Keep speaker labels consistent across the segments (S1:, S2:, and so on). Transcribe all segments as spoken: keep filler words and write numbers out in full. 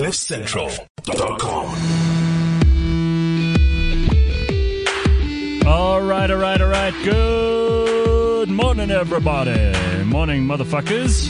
S1: cliff central dot com.
S2: All right, all right, all right. Good morning, everybody. Morning, motherfuckers.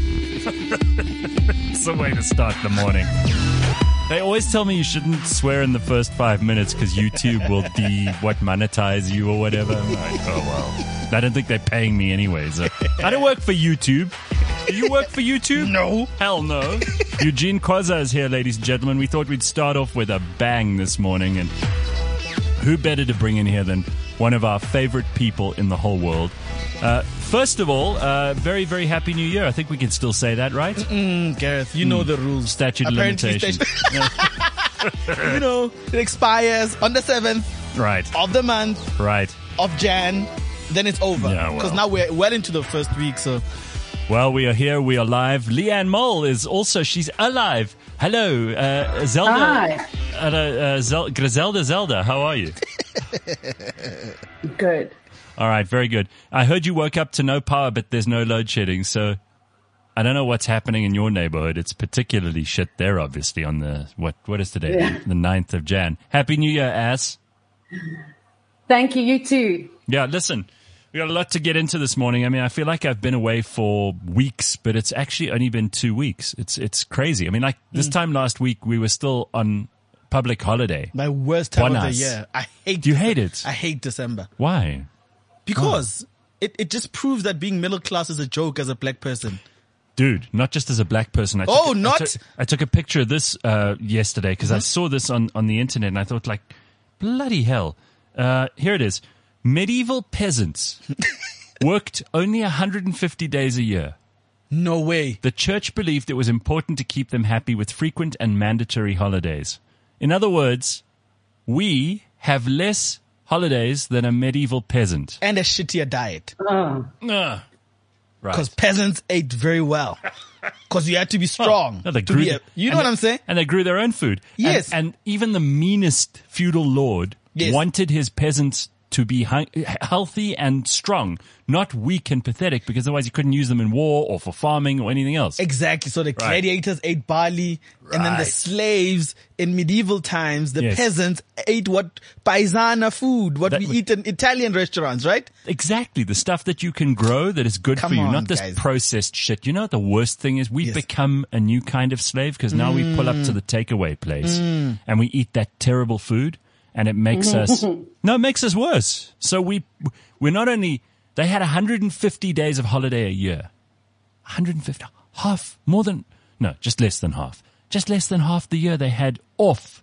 S2: It's the way to start the morning. They always tell me you shouldn't swear in the first five minutes because YouTube will de what monetize you or whatever. I'm like, oh well. I don't think they're paying me anyways. I don't work for YouTube. Do you work for YouTube?
S3: No.
S2: Hell no. Eugene Kwaza is here, ladies and gentlemen. We thought we'd start off with a bang this morning, and who better to bring in here than one of our favorite people in the whole world? Uh, first of all, uh, very, very happy New Year. I think we can still say that, right?
S3: Mm, Gareth, you know
S2: Mm.
S3: the rules.
S2: Statute of
S3: Apparently,
S2: limitation.
S3: statute- you know, it expires on the seventh
S2: Right,
S3: of the month
S2: right.
S3: of Jan. Then it's over.
S2: Yeah, well.
S3: Because now we're well into the first week, so...
S2: Well, we are here. We are live. Leanne Mole is also, she's alive. Hello, uh, Zelda.
S4: Hi.
S2: Uh, uh, Zel- Griselda Zelda, how are you?
S4: Good.
S2: All right, very good. I heard you woke up to no power, but there's no load shedding, so I don't know what's happening in your neighborhood. It's particularly shit there, obviously, on the, what, what is today?
S4: Yeah.
S2: The ninth of Jan. Happy New Year, ass.
S4: Thank you. You too.
S2: Yeah, listen, we got a lot to get into this morning. I mean, I feel like I've been away for weeks, but it's actually only been two weeks. It's, it's crazy. I mean, like this time last week, we were still on public holiday.
S3: My worst time of the
S2: Buenas.
S3: year. I hate
S2: Do you hate it?
S3: I hate December.
S2: Why?
S3: Because it, it just proves that being middle class is a joke as a black person.
S2: Dude, not just as a black person. I took,
S3: Oh,
S2: I
S3: not-
S2: took, I took a picture of this uh, yesterday because I saw this on, on the internet and I thought, like, bloody hell. Uh, here it is. Medieval peasants worked only one hundred fifty days a year.
S3: No way.
S2: The church believed it was important to keep them happy with frequent and mandatory holidays. In other words, we have less holidays than a medieval peasant.
S3: And a shittier diet.
S4: Oh.
S2: Ah, right.
S3: Because peasants ate very well. Because you had to be strong.
S2: No, they
S3: to
S2: grew
S3: be
S2: the-
S3: a, you
S2: and
S3: know what
S2: they-
S3: I'm saying?
S2: And they grew their own food. And-
S3: Yes.
S2: And, even the meanest feudal lord
S3: Yes.
S2: wanted his peasants to be hung- healthy and strong, not weak and pathetic, because otherwise you couldn't use them in war or for farming or anything else.
S3: Exactly. So the gladiators ate barley, and then the
S2: Right.
S3: slaves in medieval times, the
S2: Yes.
S3: peasants ate what paisana food, what
S2: That
S3: we
S2: would-
S3: eat in Italian restaurants, right?
S2: Exactly. The stuff that you can grow that is good
S3: Come
S2: for you,
S3: on,
S2: not this
S3: guys.
S2: processed shit. You know what the worst thing is? We've
S3: Yes.
S2: become a new kind of slave because now we pull up to the takeaway place
S3: Mm.
S2: and we eat that terrible food and it makes us, no, it makes us worse. So we, we're not only, they had one hundred fifty days of holiday a year. one hundred fifty, half, more than, no, just less than half. Just less than half the year they had off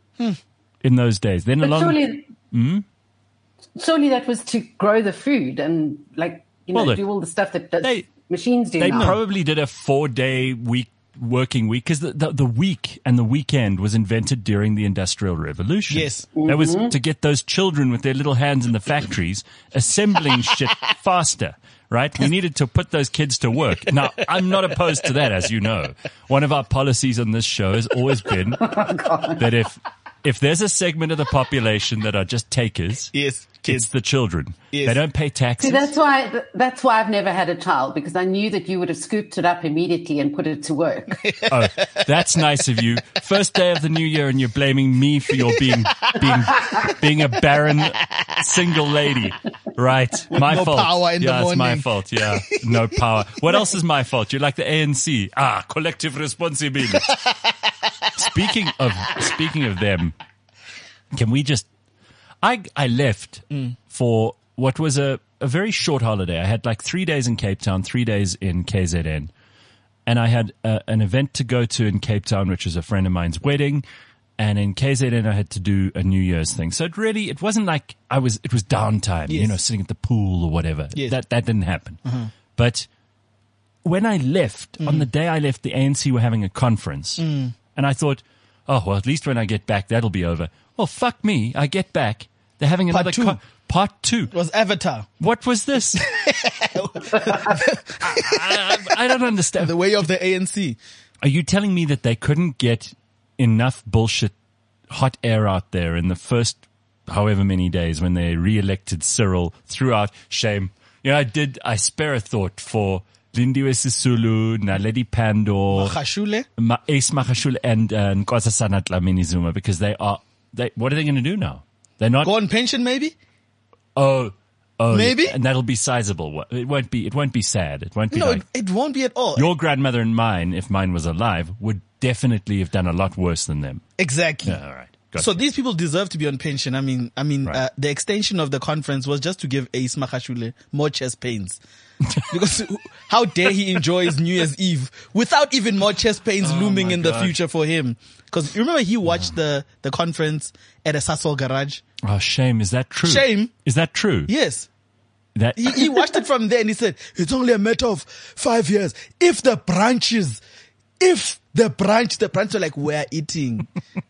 S2: in those days. Then
S4: But
S2: along,
S4: surely,
S2: Hmm?
S4: surely that was to grow the food and, like, you know,
S2: Well, they-
S4: do all the stuff that, that
S2: they-
S4: machines do
S2: They
S4: now.
S2: probably did a four-day week working week because the, the the week and the weekend was invented during the Industrial Revolution.
S3: Yes.
S2: That was to get those children with their little hands in the factories assembling shit faster. Right? We needed to put those kids to work. Now, I'm not opposed to that, as you know. One of our policies on this show has always been that if if there's a segment of the population that are just takers,
S3: Yes,
S2: it's
S3: kids.
S2: the children.
S3: Yes.
S2: They don't pay taxes.
S4: See, that's why that's why I've never had a child, because I knew that you would have scooped it up immediately and put it to work.
S2: Oh, that's nice of you. First day of the new year and you're blaming me for your being, being, being a barren single lady. Right. My
S3: No
S2: fault.
S3: power in the
S2: yeah, it's my
S3: morning.
S2: fault. Yeah. No power. What else is my fault? You're like the A N C. Ah, collective responsibility. Speaking of, speaking of them, can we just, I, I left for what was a, a very short holiday. I had like three days in Cape Town, three days in K Z N. And I had uh, an event to go to in Cape Town, which was a friend of mine's wedding. And in K Z N, I had to do a New Year's thing. So it really, it wasn't like I was, it was downtime, you
S3: Yes.
S2: know, sitting at the pool or whatever.
S3: Yes.
S2: That, that didn't happen. But when I left, on the day I left, the A N C were having a conference. And I thought, oh, well, at least when I get back, that'll be over. Well, fuck me. I get back. They're having
S3: Part
S2: another
S3: two.
S2: con- part two.
S3: It was Avatar,
S2: What was this? I, I, I don't understand.
S3: the way of the A N C.
S2: Are you telling me that they couldn't get enough bullshit hot air out there in the first however many days when they re-elected Cyril throughout? Shame. You know, I did, I spare a thought for Lindiwe Sisulu, Naledi Pandor,
S3: Khashule.
S2: Ma- Ace Magashule, and uh, Nkosazana Dlamini Zuma, because they are, they, what are they going to do now? They're not,
S3: Go on pension, maybe?
S2: oh, oh,
S3: Maybe?
S2: and that'll be sizable. It won't be, it won't be sad. It won't be
S3: No,
S2: like,
S3: it, it won't be at all.
S2: your grandmother and mine, if mine was alive, would definitely have done a lot worse than them.
S3: Exactly.
S2: Yeah, all right. Gotcha.
S3: So these people deserve to be on pension. I mean, I mean,
S2: Right.
S3: uh, the extension of the conference was just to give Ace Magashule more chest pains. Because how dare he enjoy his New Year's Eve without even more chest pains looming
S2: my
S3: in the
S2: God.
S3: future for him? Because you remember he watched the, the conference at a Sasol garage?
S2: Oh, shame. Is that true?
S3: Shame.
S2: Is that true?
S3: Yes.
S2: That,
S3: He, he watched it from there and he said, it's only a matter of five years. If the branches, if the branch, the branches are like, we're eating.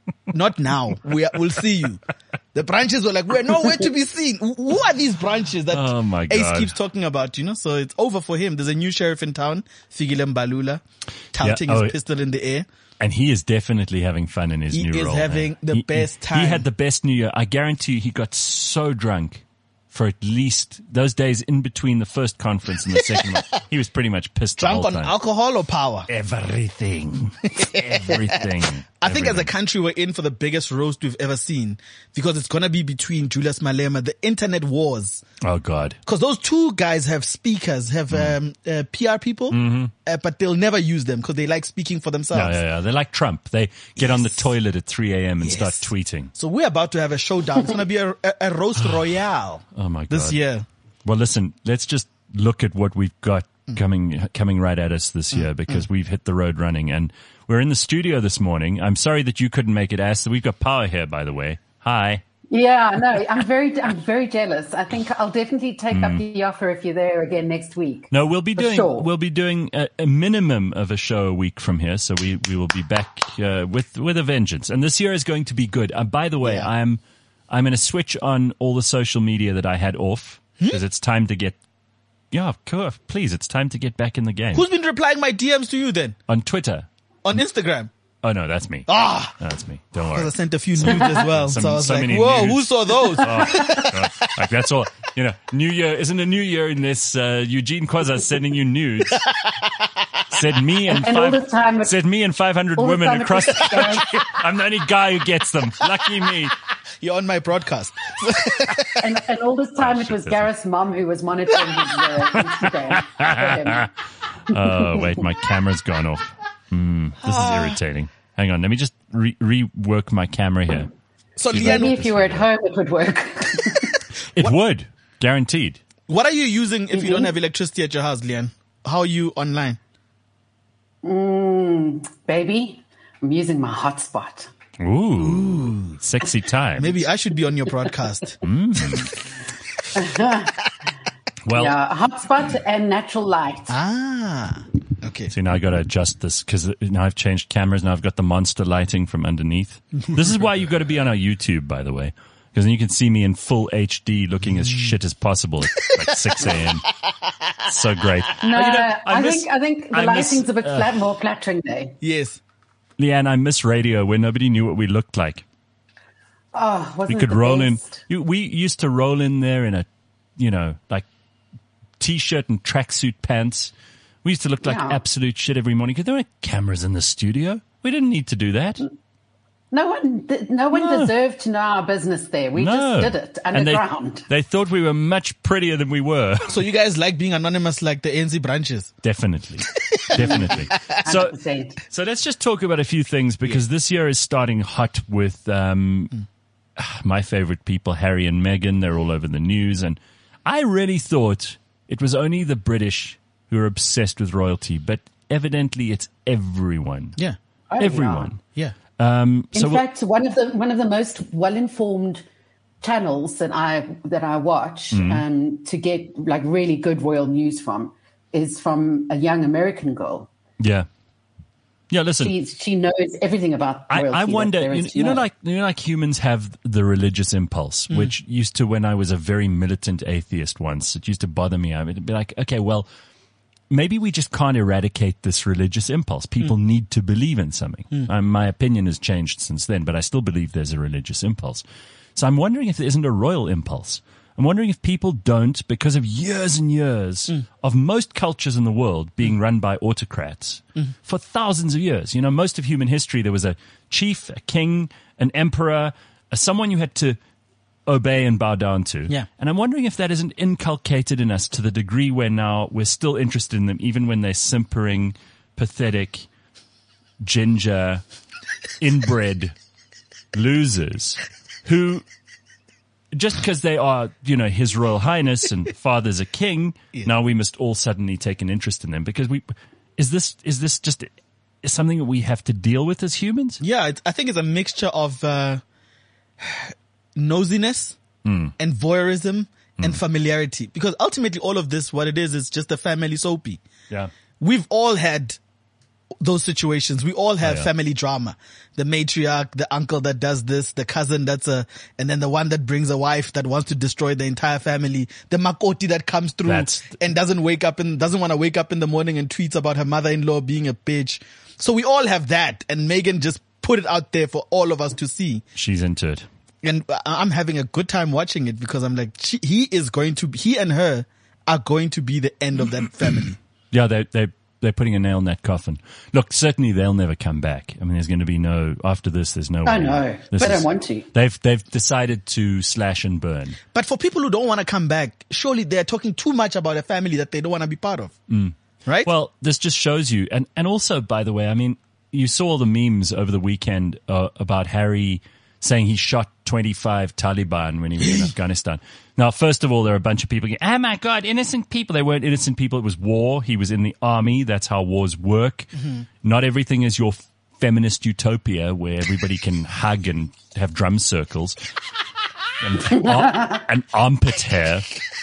S3: Not now. We are, we'll see you. The branches were like, we're nowhere to be seen. Who are these branches that
S2: Oh, my
S3: Ace
S2: God.
S3: keeps talking about, you know? So it's over for him. There's a new sheriff in town, Figile Mbalula, touting
S2: Yeah, oh,
S3: his pistol in the air.
S2: and he is definitely having fun in his
S3: He
S2: new
S3: is
S2: role.
S3: having
S2: man.
S3: the
S2: He-
S3: best
S2: he-
S3: time.
S2: He had the best New Year. I guarantee you he got so drunk for at least those days in between the first conference and the second one. He was pretty much pissed
S3: Drunk
S2: the
S3: on
S2: whole time.
S3: alcohol or power?
S2: Everything. Everything.
S3: I think as a
S2: Everything.
S3: country, we're in for the biggest roast we've ever seen because it's going to be between Julius Malema, the internet wars.
S2: Oh, God.
S3: Because those two guys have speakers, have um, uh, P R people, uh, but they'll never use them because they like speaking for themselves.
S2: Yeah, yeah, yeah. They're like Trump. They get on the
S3: Yes.
S2: toilet at three a.m. and
S3: Yes.
S2: start tweeting.
S3: So we're about to have a showdown. It's going to be a, a, a roast royale
S2: Oh, my God.
S3: this year.
S2: Well, listen, let's just look at what we've got coming coming right at us this year because we've hit the road running. And we're in the studio this morning. I'm sorry that you couldn't make it, Ash. We've got power here, by the way. Hi.
S4: Yeah, no, I'm very, I'm very jealous. I think I'll definitely take
S2: Hmm.
S4: up the offer if you're there again next week.
S2: No, we'll be
S4: For
S2: doing
S4: sure.
S2: we'll be doing a, a minimum of a show a week from here. So we, we will be back uh, with with a vengeance. And this year is going to be good. Uh, by the way,
S3: Yeah.
S2: I'm I'm going to switch on all the social media that I had off because it's time to get. Yeah, cool. Please, it's time to get back in the game.
S3: Who's been replying my D Ms to you then?
S2: On Twitter.
S3: On Instagram?
S2: Oh no, that's me.
S3: Ah!
S2: No, that's me. Don't
S3: Because I
S2: worry.
S3: sent a few nudes as well.
S2: Some-
S3: so I was
S2: so
S3: like,
S2: many
S3: whoa,
S2: nudes.
S3: who saw those?
S2: Oh, God. Like that's all. You know, New Year isn't a New Year unless uh, Eugene Kwaza sending you nudes. Said me and,
S4: And all
S2: five.
S4: this time it-
S2: said me and five hundred
S4: all the
S2: women
S4: time it
S2: across
S4: was
S2: the
S4: Gareth-
S2: country. I'm the only guy who gets them. Lucky me.
S3: You're on my broadcast.
S4: And, and all this time
S2: Oh,
S4: it
S2: shit,
S4: was
S2: this
S4: Gareth's mum who was monitoring his uh, Instagram. for him.
S2: Oh wait, my camera's gone off. Mm, this is irritating. Hang on, let me just re- rework my camera here.
S3: So,
S4: Maybe
S3: Leanne,
S4: if you were at home, it would work.
S2: It would, guaranteed.
S3: what are you using if
S4: Mm-hmm.
S3: you don't have electricity at your house, Leanne? How are you online?
S4: Baby, I'm using my hotspot.
S2: Ooh, sexy time.
S3: Maybe I should be on your broadcast.
S2: Well,
S4: Yeah, a hotspot and natural light.
S3: Ah, okay.
S2: see, now I got to adjust this because now I've changed cameras. Now I've got the monster lighting from underneath. This is why you've got to be on our YouTube, by the way, because then you can see me in full H D looking as shit as possible at like six a.m. So great.
S4: No,
S2: Oh, you know,
S4: I,
S2: miss-
S4: think I think the
S2: I miss-
S4: lighting's a bit flat, more flattering there.
S3: Yes.
S2: Leanne, I miss radio where nobody knew what we looked like.
S4: Oh, wasn't
S2: We
S4: it
S2: could
S4: the
S2: roll in.
S4: best?
S2: You, we used to roll in there in a, you know, like t-shirt and tracksuit pants. We used to look like
S4: Yeah.
S2: absolute shit every morning because there weren't cameras in the studio. We didn't need to do that.
S4: No one, th- no one
S2: No.
S4: deserved to know our business there. We
S2: No.
S4: just did it
S2: And they-
S4: underground.
S2: They, thought we were much prettier than we were.
S3: So you guys like being anonymous like the A N C branches?
S2: Definitely. Definitely. So,
S4: one hundred percent.
S2: so let's just talk about a few things because this year is starting hot with um, my favorite people, Harry and Meghan. They're all over the news. And I really thought it was only the British who are obsessed with royalty, but evidently it's everyone.
S3: Yeah.
S4: Oh,
S2: Everyone.
S3: Yeah.
S2: Um,
S4: In
S2: so we'll-
S4: fact, one of the one of the most well informed channels that I that I watch
S2: Mm-hmm.
S4: um, to get like really good royal news from is from a young American girl.
S2: yeah. Yeah, listen.
S4: She she knows everything about
S2: I,
S4: royalty.
S2: I
S4: that
S2: wonder,
S4: there
S2: you,
S4: is to
S2: you know, like you know, like humans have the religious impulse,
S3: Mm.
S2: which used to, when I was a very militant atheist once, it used to bother me. I would be like, okay, well, maybe we just can't eradicate this religious impulse. People
S3: Mm.
S2: need to believe in something. Um, my opinion has changed since then, but I still believe there's a religious impulse. So I'm wondering if there isn't a royal impulse. I'm wondering if people don't, because of years and years mm. of most cultures in the world being run by autocrats mm. for thousands of years. You know, most of human history, there was a chief, a king, an emperor, a, someone you had to obey and bow down to.
S3: Yeah.
S2: And I'm wondering if that isn't inculcated in us to the degree where now we're still interested in them, even when they're simpering, pathetic, ginger, inbred losers who... just because they are, you know, His Royal Highness and father's a king, yeah. now we must all suddenly take an interest in them. Because we, is this is this just something that we have to deal with as humans?
S3: Yeah, it's, I think it's a mixture of uh, nosiness mm. and voyeurism mm. and familiarity. Because ultimately, all of this, what it is, is just a family soapy.
S2: Yeah,
S3: we've all had those situations. We all have oh, yeah. family drama. The matriarch, the uncle that does this, the cousin that's a, and then the one that brings a wife that wants to destroy the entire family. The makoti that comes through that's and doesn't wake up and doesn't want to wake up in the morning and tweets about her mother-in-law being a bitch. So we all have that. And Meghan just put it out there for all of us to see.
S2: She's into it.
S3: And I'm having a good time watching it because I'm like, she, he is going to, he and her are going to be the end of that family.
S2: Yeah, they, they, They're putting a nail in that coffin. Look, certainly they'll never come back. I mean, there's going to be no, after this, there's no way.
S4: I know. They don't want to.
S2: They've, they've decided to slash and burn.
S3: But for people who don't want to come back, surely they're talking too much about a family that they don't want to be part of.
S2: Mm.
S3: Right?
S2: Well, this just shows you. And, and also, by the way, I mean, you saw the memes over the weekend uh, about Harry saying he shot twenty-five Taliban when he was in Afghanistan. Now, first of all, there are a bunch of people going, oh my God, innocent people. They weren't innocent people. It was war. He was in the army. That's how wars work. Mm-hmm. Not everything is your feminist utopia where everybody can hug and have drum circles and, ar- and armpit hair.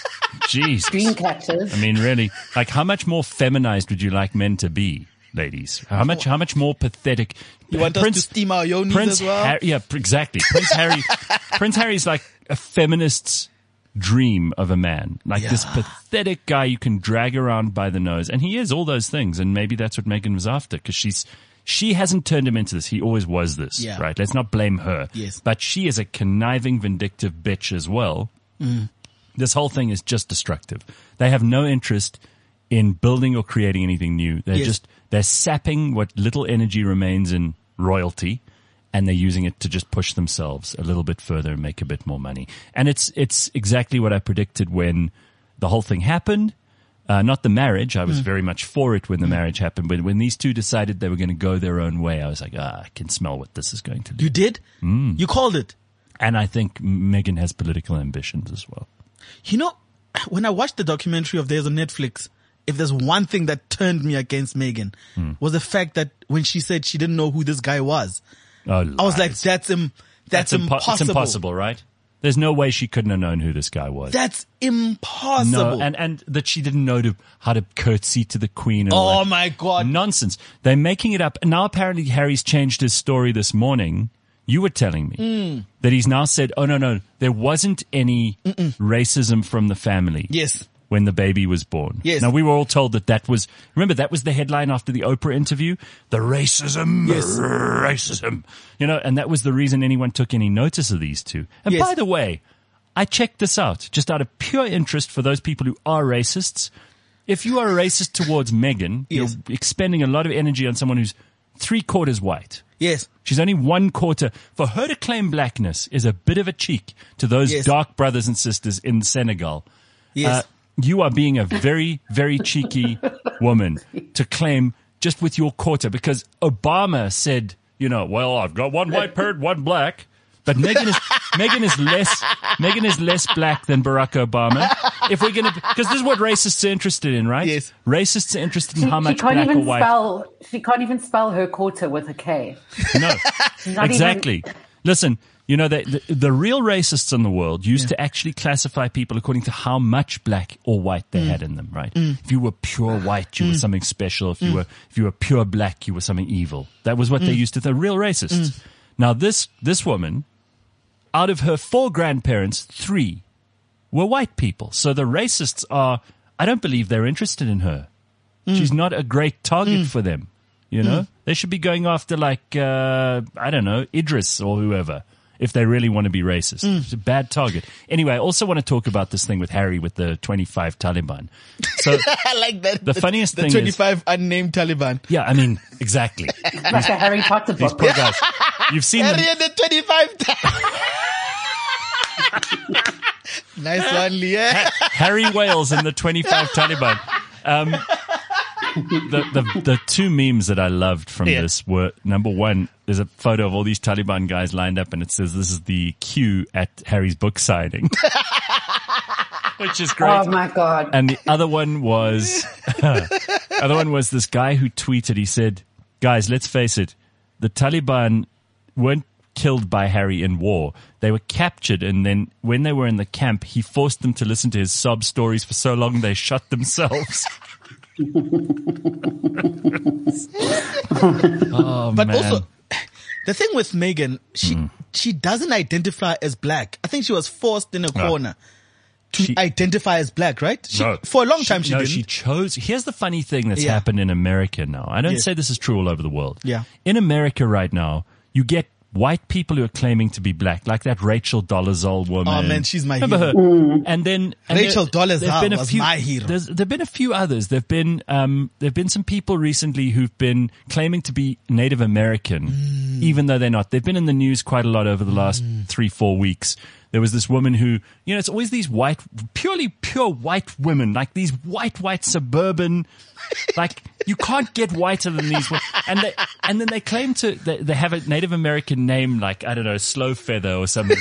S2: Jeez.
S4: Dream catchers.
S2: I mean, really, like how much more feminized would you like men to be? Ladies, how much? How much more pathetic?
S3: You want Prince, us to steam our yonis
S2: Prince
S3: as well?
S2: Harry, yeah, exactly. Prince Harry. Prince Harry's like a feminist's dream of a man, like
S3: yeah.
S2: this pathetic guy you can drag around by the nose, and he is all those things. And maybe that's what Meghan was after, because she's she hasn't turned him into this. He always was this,
S3: yeah.
S2: right? Let's not blame her.
S3: Yes,
S2: but she is a conniving, vindictive bitch as well.
S3: Mm.
S2: This whole thing is just destructive. They have no interest in building or creating anything new. They're
S3: yes.
S2: just, they're sapping what little energy remains in royalty, and they're using it to just push themselves a little bit further and make a bit more money. And it's, it's exactly what I predicted when the whole thing happened. Uh, not the marriage. I was mm. very much for it when the mm. marriage happened. But when these two decided they were going to go their own way, I was like, ah, I can smell what this is going to do.
S3: You did?
S2: Mm.
S3: You called it?
S2: And I think Meghan has political ambitions as well.
S3: You know, when I watched the documentary of theirs on Netflix, if there's one thing that turned me against Meghan mm. was the fact that when she said she didn't know who this guy was,
S2: oh,
S3: I was like, that's Im- that's, that's impo- impossible.
S2: It's impossible, right? There's no way she couldn't have known who this guy was.
S3: That's impossible.
S2: No, and, and that she didn't know to, how to curtsy to the Queen. And
S3: oh
S2: all that.
S3: My God.
S2: Nonsense. They're making it up. And now apparently Harry's changed his story this morning. You were telling me
S3: mm.
S2: that he's now said, oh, no, no, there wasn't any
S3: Mm-mm.
S2: racism from the family.
S3: Yes.
S2: When the baby was born.
S3: Yes.
S2: Now, we were all told that that was, remember, that was the headline after the Oprah interview? The racism,
S3: yes.
S2: racism. You know, and that was the reason anyone took any notice of these two. And
S3: yes.
S2: by the way, I checked this out just out of pure interest for those people who are racists. If you are a racist towards Meghan,
S3: yes.
S2: you're expending a lot of energy on someone who's three quarters white.
S3: Yes.
S2: She's only one quarter. For her to claim blackness is a bit of a cheek to those
S3: yes.
S2: dark brothers and sisters in Senegal.
S3: Yes.
S2: Uh, you are being a very, very cheeky woman to claim just with your quarter, because Obama said, you know, well, I've got one white bird, one black. But Meghan is Meghan is less Meghan is less black than Barack Obama. If we're gonna, because this is what racists are interested in, right?
S3: Yes.
S2: Racists are interested in
S4: She,
S2: how much
S4: she can't
S2: black
S4: even
S2: or white.
S4: spell. She can't even spell her quarter with a K.
S2: No,
S4: Not
S2: exactly.
S4: Even...
S2: Listen, you know, the, the, the real racists in the world used
S3: Yeah.
S2: to actually classify people according to how much black or white they
S3: Mm.
S2: had in them, right? Mm. If you were pure white, you mm. were something special. If you
S3: Mm.
S2: were if you were pure black, you were something evil. That was what
S3: Mm.
S2: they used to. The real racists. Now, this this woman, out of her four grandparents, three were white people. So the racists are, I don't believe they're interested in her. Mm. She's not a great target
S3: Mm.
S2: for them. You know,
S3: Mm.
S2: they should be going after like, uh, I don't know, Idris or whoever. if they really want to be racist. It's a bad target. Anyway, I also want to talk about this thing with Harry with the twenty-five Taliban. So
S3: I like that.
S2: the funniest
S3: the
S2: thing is-
S3: twenty-five unnamed Taliban.
S2: yeah, I mean, exactly.
S4: Like a Harry Potter
S2: These
S4: book.
S2: poor guys. You've seen them.
S3: Harry and the twenty-five. Ta- nice one, Leah.
S2: Harry Wales and the twenty-five Taliban. Um, the, the the two memes that I loved from
S3: Yeah.
S2: this were, number one, there's a photo of all these Taliban guys lined up and it says this is the queue at Harry's book signing. Which is great.
S4: Oh my God.
S2: And the other one was, other one was this guy who tweeted, he said, guys, let's face it, the Taliban weren't killed by Harry in war. They were captured, and then when they were in the camp, he forced them to listen to his sob stories for so long they shot themselves. Oh,
S3: But
S2: man.
S3: also, the thing with Meghan, she she doesn't identify as black. I think she was forced in a corner to
S2: She-
S3: identify as black, right? She,
S2: No.
S3: For a long time, she,
S2: no,
S3: didn't.
S2: she chose. Here's the funny thing that's
S3: Yeah.
S2: happened in America now. I don't
S3: Yes.
S2: say this is true all over the world.
S3: Yeah.
S2: In America right now, you get white people who are claiming to be black, like that Rachel Dolezal woman.
S3: Oh, man, she's my
S2: Remember
S3: hero.
S2: her? And then and
S3: Rachel
S2: there-
S3: Dolezal
S2: there've been a
S3: was
S2: few-
S3: my hero.
S2: There's, there've been a few others. There've been um, there've been some people recently who've been claiming to be Native American,
S3: Mm.
S2: even though they're not. They've been in the news quite a lot over the last three, four weeks. There was this woman who, you know, it's always these white, purely pure white women, like these white, white suburban, like you can't get whiter than these women. And they, and then they claim to, they, they have a Native American name like, I don't know, Slow Feather or something.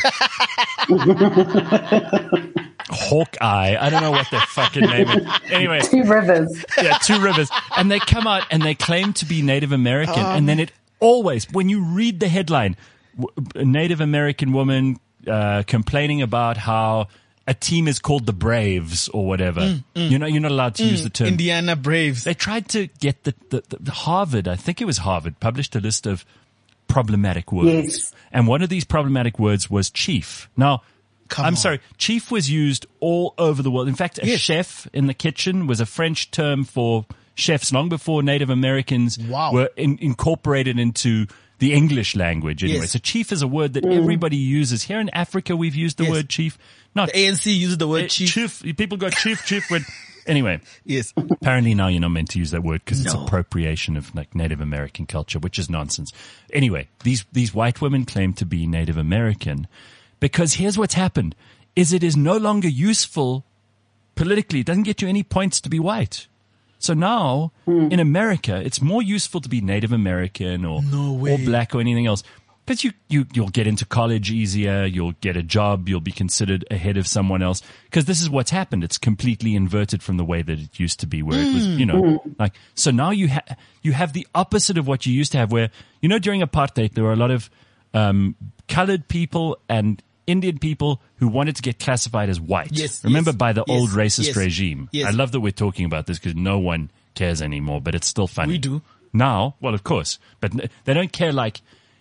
S2: Hawkeye. I don't know what their fucking name is. Anyway.
S4: Two rivers.
S2: Yeah, Two Rivers. And they come out and they claim to be Native American. and then it always, when you read the headline, w- a Native American woman uh, complaining about how a team is called the Braves or whatever. You know, you're not allowed to use the term.
S3: Indiana Braves.
S2: They tried to get the, the, the Harvard, I think it was Harvard, published a list of problematic words.
S4: Yes.
S2: And one of these problematic words was chief. Now,
S3: Come
S2: I'm
S3: on.
S2: sorry, chief was used all over the world. In fact, a
S3: Yes.
S2: chef in the kitchen was a French term for chefs long before Native Americans
S3: Wow.
S2: were in, incorporated into the English language anyway.
S3: Yes.
S2: So chief is a word that everybody uses. Here in Africa, we've used the
S3: Yes.
S2: word chief. Not
S3: The A N C uses the word
S2: eh,
S3: chief.
S2: People go chief, chief. When, anyway.
S3: Yes.
S2: Apparently now you're not meant to use that word because it's
S3: No.
S2: appropriation of like Native American culture, which is nonsense. Anyway, these, these white women claim to be Native American because here's what's happened is it is no longer useful politically. It doesn't get you any points to be white. So now in America, it's more useful to be Native American or,
S3: No
S2: or
S3: way.
S2: black or anything else. Because you, you, you'll get into college easier, you'll get a job, you'll be considered ahead of someone else. Because this is what's happened. It's completely inverted from the way that it used to be, where it was, you know, like, so now you ha- you have the opposite of what you used to have, where, you know, during apartheid, there were a lot of, um, colored people and Indian people who wanted to get classified as white.
S3: Yes,
S2: Remember
S3: yes,
S2: by the
S3: yes,
S2: old racist
S3: yes,
S2: regime.
S3: yes.
S2: I love that we're talking about this because no one cares anymore, but it's still funny.
S3: We do.
S2: Now, well, of course, but n- they don't care like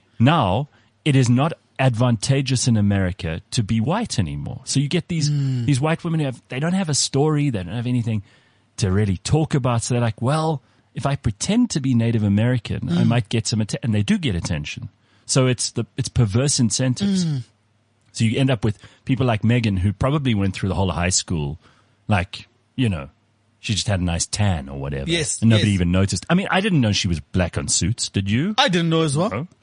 S2: now it is not advantageous in America to be white anymore. So you get these,
S3: Hmm.
S2: these white women who have, they don't have a story. They don't have anything to really talk about. So they're like, well, if I pretend to be Native American,
S3: Hmm.
S2: I might get some attention, and they do get attention. So it's the, it's perverse incentives.
S3: Hmm.
S2: So you end up with people like Meghan who probably went through the whole of high school, like, you know, she just had a nice tan or whatever.
S3: Yes,
S2: And nobody
S3: yes.
S2: even noticed. I mean, I didn't know she was black on Suits. Did you?
S3: I didn't know as well.
S2: No.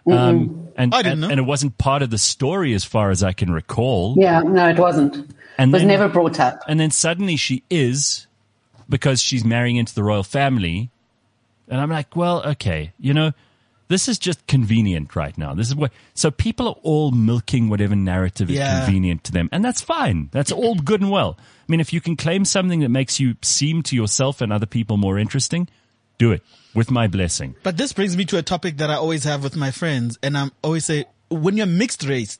S2: Um, and,
S3: I didn't
S2: and,
S3: know.
S2: and it wasn't part of the story as far as I can recall.
S4: Yeah, no, it wasn't.
S2: And
S4: it was
S2: then-
S4: never brought up.
S2: And then suddenly she is, because she's marrying into the royal family. And I'm like, well, okay, you know, this is just convenient right now. This is what, so people are all milking whatever narrative is
S3: Yeah.
S2: convenient to them. And that's fine. That's all good and well. I mean, if you can claim something that makes you seem to yourself and other people more interesting, do it with my blessing.
S3: But this brings me to a topic that I always have with my friends, and I'm always say, when you're mixed race,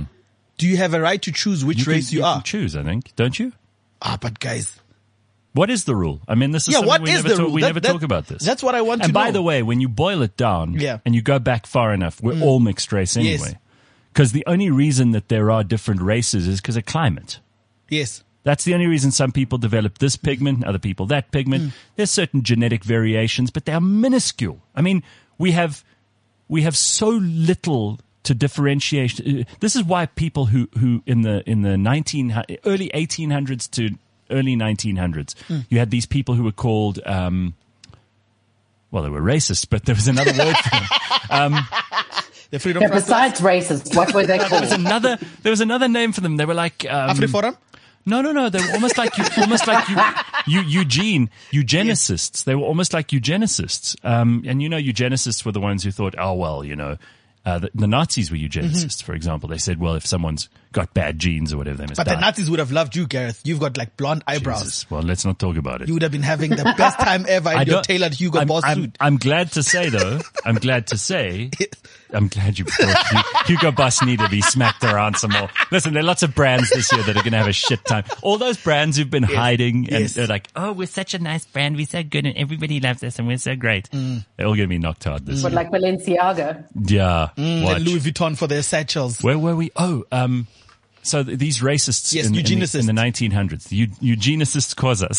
S3: do you have a right to choose which
S2: can-
S3: race you,
S2: can
S3: are?
S2: choose, I think, don't you?
S3: Ah, but guys,
S2: What is the rule? I mean, this is
S3: yeah,
S2: something
S3: what
S2: we
S3: is
S2: never,
S3: the
S2: talk,
S3: rule?
S2: we
S3: That-
S2: never
S3: that-
S2: talk about this.
S3: That's what I want
S2: And
S3: to
S2: by
S3: know.
S2: the way, when you boil it down
S3: Yeah.
S2: and you go back far enough, we're all mixed race
S3: Yes.
S2: anyway. Because the only reason that there are different races is because of climate.
S3: Yes.
S2: That's the only reason some people develop this pigment, other people that pigment. There's certain genetic variations, but they are minuscule. I mean, we have we have so little to differentiate. uh, This is why people who, who in the in the nineteen early eighteen hundreds to early nineteen hundreds, you had these people who were called, um, well, they were racist, but there was another word for them. Um,
S3: The freedom
S4: Yeah,
S3: Front.
S4: besides racist, what were they
S2: there was
S4: called?
S2: another there was another name for them. They were like um,
S3: AfriForum?
S2: No, no, no. They were almost like you, almost like you, you, Eugene, eugenicists. They were almost like eugenicists. Um, and you know, eugenicists were the ones who thought, oh well, you know, uh, the, the Nazis were eugenicists, for example. They said, well, if someone's got bad genes or whatever, they must
S3: But
S2: die.
S3: the Nazis would have loved you, Gareth. You've got like blonde eyebrows.
S2: Jesus. Well, let's not talk about it.
S3: You would have been having the best time ever in
S2: I
S3: your
S2: don't-
S3: tailored Hugo
S2: I'm,
S3: Boss
S2: I'm,
S3: suit.
S2: I'm glad to say, though, I'm glad to say, I'm glad you brought Hu- Hugo Boss need to be smacked around some more. Listen, there are lots of brands this year that are going to have a shit time. All those brands who've been hiding and
S3: Yes.
S2: they're like, oh, we're such a nice brand, we're so good, and everybody loves us, and we're so great.
S3: Mm.
S2: They're all going to be knocked hard this
S4: But like Balenciaga.
S2: year. Yeah,
S3: Mm,
S2: watch.
S3: and Louis Vuitton for their satchels.
S2: Where were we? Oh, um, so th- these racists
S3: Yes,
S2: in, in, the,
S3: eugenicists.
S2: in the nineteen hundreds, the eu- eugenicists cause us.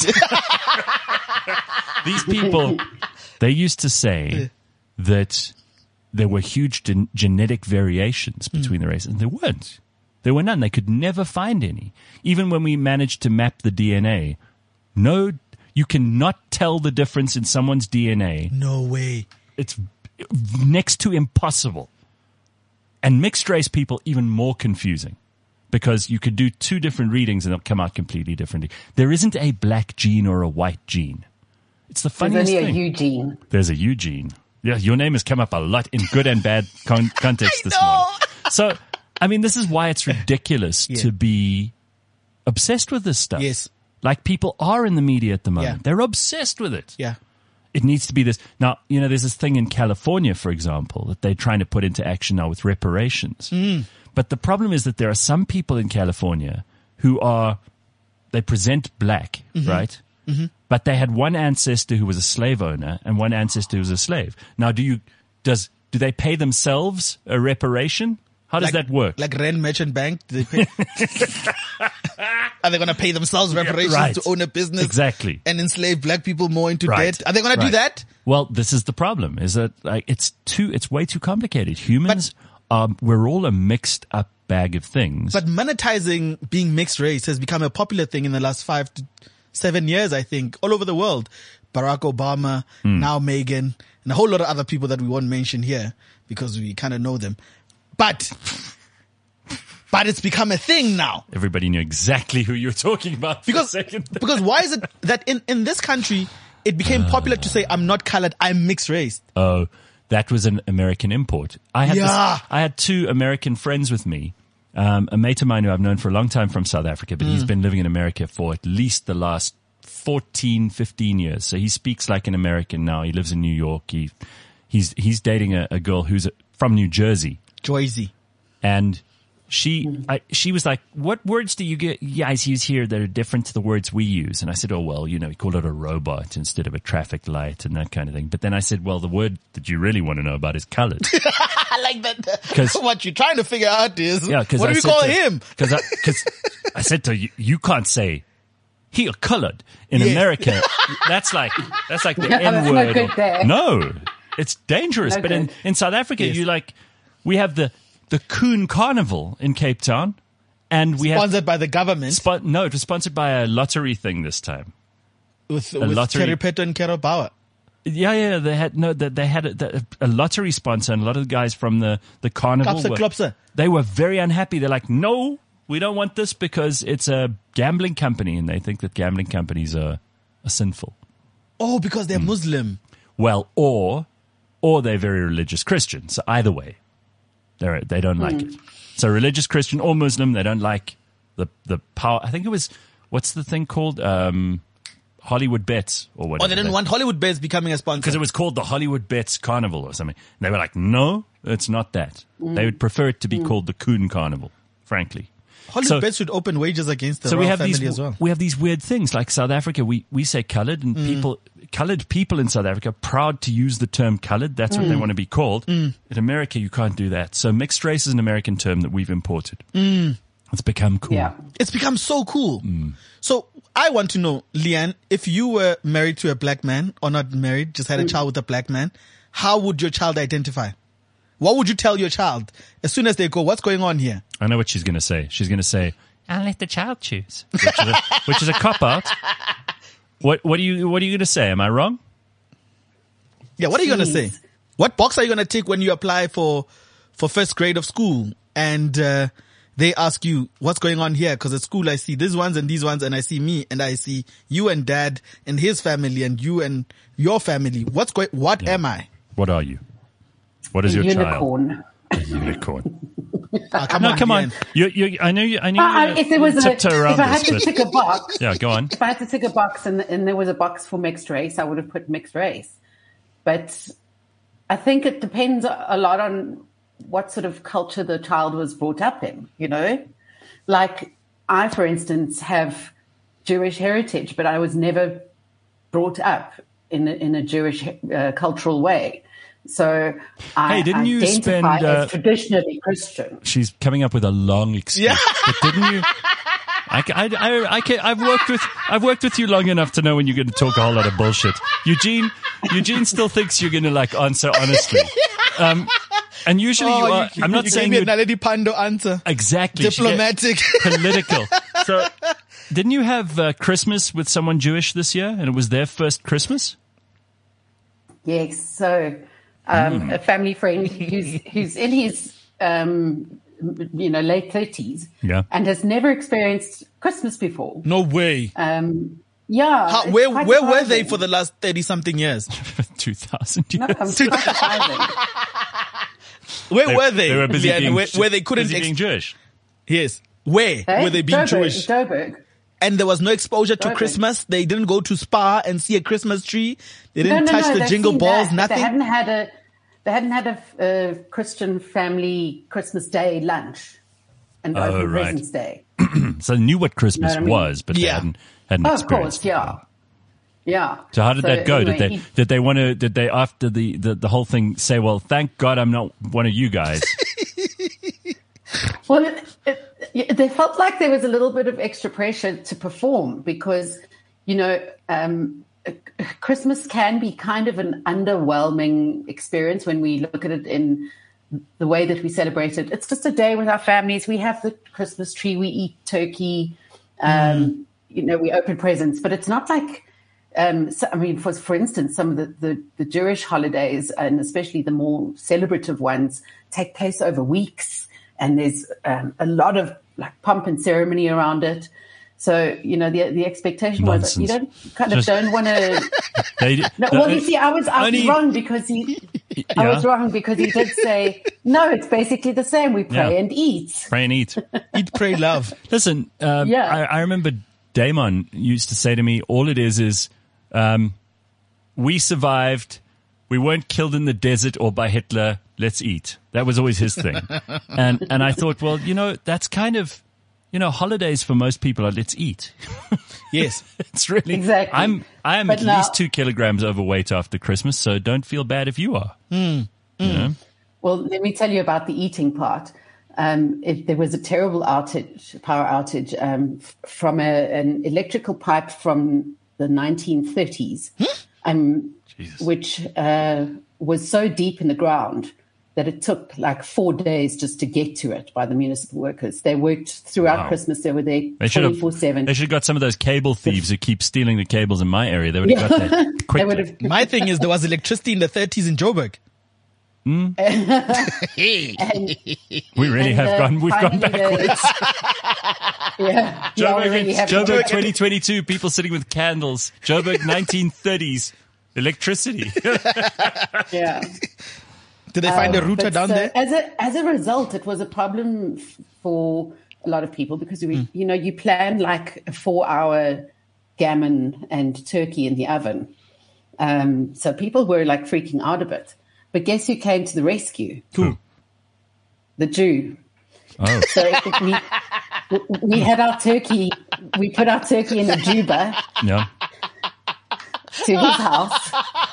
S2: These people, they used to say that there were huge gen- genetic variations between the races, and there weren't. There were none. They could never find any. Even when we managed to map the D N A, no, you cannot tell the difference in someone's D N A.
S3: No way.
S2: It's next to impossible. And mixed race people, even more confusing, because you could do two different readings and they'll come out completely differently. There isn't a black gene or a white gene. It's the
S4: There's
S2: funniest
S4: only a
S2: thing.
S4: Eugene.
S2: There's a Eugene. Yeah, your name has come up a lot in good and bad con- context this morning. So, I mean, this is why it's ridiculous
S3: Yeah.
S2: to be obsessed with this stuff.
S3: Yes.
S2: Like people are in the media at the moment.
S3: Yeah.
S2: They're obsessed with it.
S3: Yeah.
S2: It needs to be this. Now, you know, there's this thing in California, for example, that they're trying to put into action now with reparations. But the problem is that there are some people in California who are, they present black, right? But they had one ancestor who was a slave owner and one ancestor who was a slave. Now, do you, does, do they pay themselves a reparation? How does
S3: Like-
S2: that work?
S3: Like Rand Merchant Bank? Do they pay? Are they going to pay themselves reparations
S2: right.
S3: to own a business?
S2: Exactly.
S3: And enslave black people more into
S2: Right.
S3: debt? Are they going to do
S2: Right.
S3: that?
S2: Well, this is the problem, is that like it's too, it's way too complicated. Humans, are we're all a mixed up bag of things.
S3: But monetizing being mixed race has become a popular thing in the last five to seven years, I think, all over the world. Barack Obama,
S2: Hmm.
S3: now Megan, and a whole lot of other people that we won't mention here because we kind of know them. But, but it's become a thing now.
S2: Everybody knew exactly who you were talking about for
S3: Because,
S2: a second.
S3: because why is it that in, in this country, it became popular to say, I'm not colored, I'm mixed race.
S2: Oh, that was an American import. I had
S3: Yeah.
S2: this, I had two American friends with me. Um, a mate of mine who I've known for a long time from South Africa, but he's
S3: Mm.
S2: been living in America for at least the last fourteen, fifteen years. So he speaks like an American now. He lives in New York. He, he's, he's dating a, a girl who's from New Jersey.
S3: Joyzy.
S2: And she, I, she was like, what words do you get, you guys use here that are different to the words we use? And I said, oh, well, you know, we call it a robot instead of a traffic light and that kind of thing. But then I said, well, the word that you really want to know about is colored.
S3: I like that.
S2: 'Cause-
S3: what you're trying to figure out is,
S2: Yeah, because
S3: what
S2: I
S3: do we
S2: said
S3: call
S2: to,
S3: him?
S2: Because I, cause I said to you, you can't say he colored in
S3: Yes.
S2: America. That's like that's like the
S4: Yeah,
S2: N
S4: that's
S2: word.
S4: not good there.
S2: No, it's dangerous.
S4: No
S2: but in,
S4: good.
S2: in South Africa,
S3: Yes.
S2: you like we have the the Coon Carnival in Cape Town, and we have
S3: Sponsored by the government
S2: Spon- no, it was sponsored by a lottery thing this time.
S3: with,
S2: a
S3: with
S2: lottery-
S3: Terry Petto and Carol Bauer.
S2: Yeah, yeah, they had no, they, they had a, a lottery sponsor, and a lot of the guys from the the carnival
S3: Klopse,
S2: were,
S3: Klopse.
S2: they were very unhappy. They're like, no, we don't want this because it's a gambling company, and they think that gambling companies are, are sinful.
S3: Oh, because
S2: Hmm.
S3: they're Muslim.
S2: Well, or or they're very religious Christian. So either way, they they don't like it. So religious Christian or Muslim, they don't like the the power. I think it was what's the thing called um, Hollywood Bets or whatever.
S3: Oh, they didn't want Hollywood Bears becoming a sponsor.
S2: because it was called the Hollywood Bets Carnival or something. And they were like, no, it's not that. They would prefer it to be called the Coon Carnival, frankly.
S3: Hollywood
S2: so-
S3: Bears should open wages against the
S2: So
S3: royal
S2: we have
S3: family
S2: these
S3: as well.
S2: we have these weird things like South Africa. We we say coloured, and people coloured people in South Africa are proud to use the term coloured. That's what they want to be called. In America, you can't do that. So mixed race is an American term that we've imported. It's become cool.
S4: Yeah.
S3: It's become so cool.
S2: Hmm.
S3: So I want to know, Leanne, if you were married to a black man or not married, just had a child with a black man, how would your child identify? what would you tell your child as soon as they go, what's going on here?
S2: I know what she's going to say. She's going to say, I'll let the child choose, which is a, which is a cop-out. What, what, are you, what are you going to say? Am I wrong?
S3: Yeah, what are you going to
S4: Jeez.
S3: say? What box are you going to tick when you apply for, for first grade of school? And, uh, they ask you, what's going on here? Because at school I see these ones and these ones, and I see me, and I see you and dad and his family and you and your family. What's going, what
S2: Yeah.
S3: am I?
S2: What are you? What is
S4: A
S2: your
S4: unicorn.
S2: child? A unicorn.
S3: Ah, come
S2: No,
S3: on,
S2: come on.
S3: Ian.
S2: You, you, I know you, I knew
S4: Uh,
S2: you
S4: if there was a,
S2: tiptoe around
S4: if I had
S2: this,
S4: to
S2: but
S4: tick a box,
S2: yeah, go on.
S4: if I had to tick a box and, and there was a box for mixed race, I would have put mixed race. But I think it depends a lot on what sort of culture the child was brought up in, you know? Like I, for instance, have Jewish heritage, but I was never brought up in a, in a Jewish uh, cultural way. So I
S2: Hey, didn't you
S4: identify
S2: spend, uh,
S4: as traditionally Christian.
S2: She's coming up with a long excuse.
S3: Yeah.
S2: But didn't you? I, ca- I, I, I can, I've worked with I've worked with you long enough to know when you're going to talk a whole lot of bullshit. Eugene Eugene still thinks you're going to like answer honestly. Um, and usually you
S3: Oh,
S2: are.
S3: you,
S2: I'm not
S3: you
S2: saying
S3: gave me
S2: you're
S3: a Naledi Pando answer.
S2: exactly she get
S3: Diplomatic.
S2: political. So, didn't you have uh, Christmas with someone Jewish this year, and it was their first Christmas?
S4: Yes, so um,
S2: Hmm.
S4: a family friend who's who's in his um, you know late thirties,
S2: Yeah.
S4: and has never experienced Christmas before.
S3: No way.
S4: Um, yeah,
S3: How,
S4: it's
S3: where
S4: quite
S3: where were they
S4: surprising.
S3: for the last thirty something years?
S2: Two thousand
S4: No,
S2: years.
S4: I'm quite surprising.
S3: Where were they?
S2: They were busy
S3: Leanne?
S2: being,
S3: where, where they couldn't.
S2: busy
S3: Ex-
S2: being Jewish.
S3: yes. Where
S4: Hey?
S3: were they being
S4: Joburg,
S3: Jewish?
S4: Joburg.
S3: And there was no exposure to
S4: Joburg.
S3: Christmas. They didn't go to Spa and see a Christmas tree. They didn't
S4: no, no,
S3: touch
S4: no,
S3: the
S4: they've
S3: jingle
S4: seen
S3: balls.
S4: that, but They
S3: Nothing.
S4: hadn't had a they hadn't had a, a Christian family Christmas Day lunch and
S2: Oh,
S4: open
S2: right.
S4: presents day.
S2: So they knew what Christmas
S4: Know what I mean?
S2: was, but they
S3: Yeah.
S2: hadn't hadn't
S4: Oh, of
S2: experienced
S4: course,
S2: it.
S4: yeah, yeah.
S2: So how did
S4: So
S2: that go?
S4: anyway,
S2: did they
S4: he-
S2: did they want to? Did they after the, the the whole thing say, "Well, thank God I'm not one of you guys"?
S4: Well, it, it, it- they felt like there was a little bit of extra pressure to perform because, you know, um, Christmas can be kind of an underwhelming experience when we look at it in the way that we celebrate it. It's just a day with our families. We have the Christmas tree. We eat turkey. Um, You know, we open presents. But it's not like, um, so, I mean, for for instance, some of the, the, the Jewish holidays, and especially the more celebrative ones, take place over weeks. And there's um, a lot of like pomp and ceremony around it. So, you know, the the expectation was that you
S2: Nonsense.
S4: don't kind of
S2: Just-
S4: don't want to.
S2: They,
S4: No, well, you see, I was I was
S2: only-
S4: wrong because he. I was
S2: Yeah.
S4: wrong because he did say no. It's basically the same. We pray
S2: Yeah.
S4: and eat.
S2: pray and eat.
S3: Eat, pray, love.
S2: Listen, um,
S4: Yeah.
S2: I, I remember Damon used to say to me, "All it is is um, we survived. We weren't killed in the desert or by Hitler. Let's eat." That was always his thing. and and I thought, well, you know, that's kind of, you know, holidays for most people are let's eat.
S3: Yes.
S2: It's really
S4: Exactly.
S2: I'm I am
S4: But
S2: at
S4: now-
S2: least two kilograms overweight after Christmas, so don't feel bad if you are. You know?
S4: Well, let me tell you about the eating part. Um, it, there was a terrible outage, power outage, um, f- from a, an electrical pipe from the nineteen thirties, um,
S2: Jesus.
S4: which uh, was so deep in the ground that it took like four days just to get to it by the municipal workers. They worked throughout
S2: Wow.
S4: Christmas. They were there
S2: They should
S4: twenty-four
S2: have
S4: seven.
S2: they should have got some of those cable thieves who keep stealing the cables in my area. They would have got that
S4: They
S2: quickly.
S4: would have.
S3: My thing is there was electricity in the thirties in Joburg.
S2: We really
S4: And,
S2: have
S4: uh,
S2: gone. We've gone
S4: finally the-
S2: backwards.
S4: yeah, yeah, we
S2: Joburg,
S4: really have
S2: Joburg twenty twenty-two. People sitting with candles. Joburg nineteen thirties. Electricity.
S4: yeah.
S3: Did they find a router
S4: But
S3: down
S4: so
S3: there?
S4: As a as a result, it was a problem f- for a lot of people because we,
S3: Mm.
S4: you know, you plan like a four-hour gammon and turkey in the oven, um, so people were like freaking out a bit. But guess who came to the rescue?
S2: Who?
S4: The Jew.
S2: Oh,
S4: So we we had our turkey. We put our turkey in a juba
S2: yeah.
S4: to his house,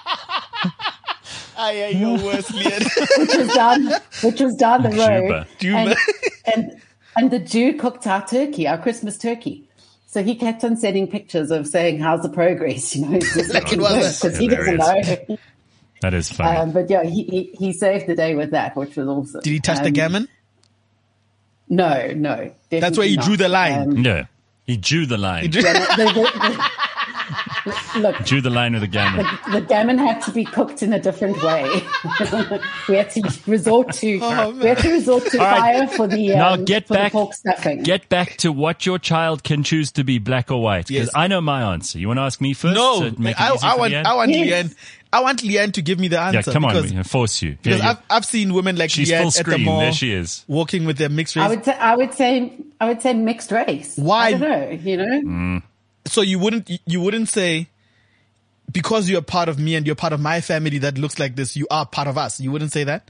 S3: Ah, yeah, you're worse, Leon.
S4: which was down which was down the road.
S2: Juba.
S3: Juba.
S4: And, and and the Jew cooked our turkey, our Christmas turkey. So he kept on sending pictures of saying, "How's the progress?" You know, it's just
S3: Like it was a-
S4: because he doesn't know.
S2: That is funny.
S4: Um, but yeah, he, he he saved the day with that, which was awesome.
S3: Did he touch the
S4: Um,
S3: gammon?
S4: No, no.
S3: That's where he
S4: definitely
S3: drew the
S4: not.
S3: line.
S4: Um,
S2: yeah. He drew the line.
S3: drew-
S4: yeah, the, the, the, look,
S2: Drew the line with the gammon.
S4: the gammon had to be cooked in a different way. we had to resort to
S3: Oh,
S4: we had to resort to
S2: All right.
S4: fire for the um,
S2: Now get
S4: for
S2: back,
S4: the pork stuffing.
S2: get back to what your child can choose to be, black or white. Because
S3: Yes.
S2: I know my answer. You want to ask me first?
S3: No,
S2: to make it
S3: I,
S2: easy
S3: I
S2: for
S3: want,
S2: Leanne?
S3: I want
S4: Yes.
S3: Leanne. I want Leanne to give me the answer.
S2: Yeah, come on,
S3: because,
S2: we're gonna force you.
S3: because
S2: Yeah, yeah.
S3: I've I've seen women like
S2: She's
S3: Leanne
S2: full
S3: at the
S2: screen.
S3: mall
S2: There she is.
S3: walking with their mixed
S4: I
S3: race.
S4: would say I would say I would say mixed race.
S3: Why?
S4: I don't know. You know,
S2: Mm.
S3: So you wouldn't you wouldn't say because you're part of me and you're part of my family that looks like this, you are part of us. You wouldn't say that?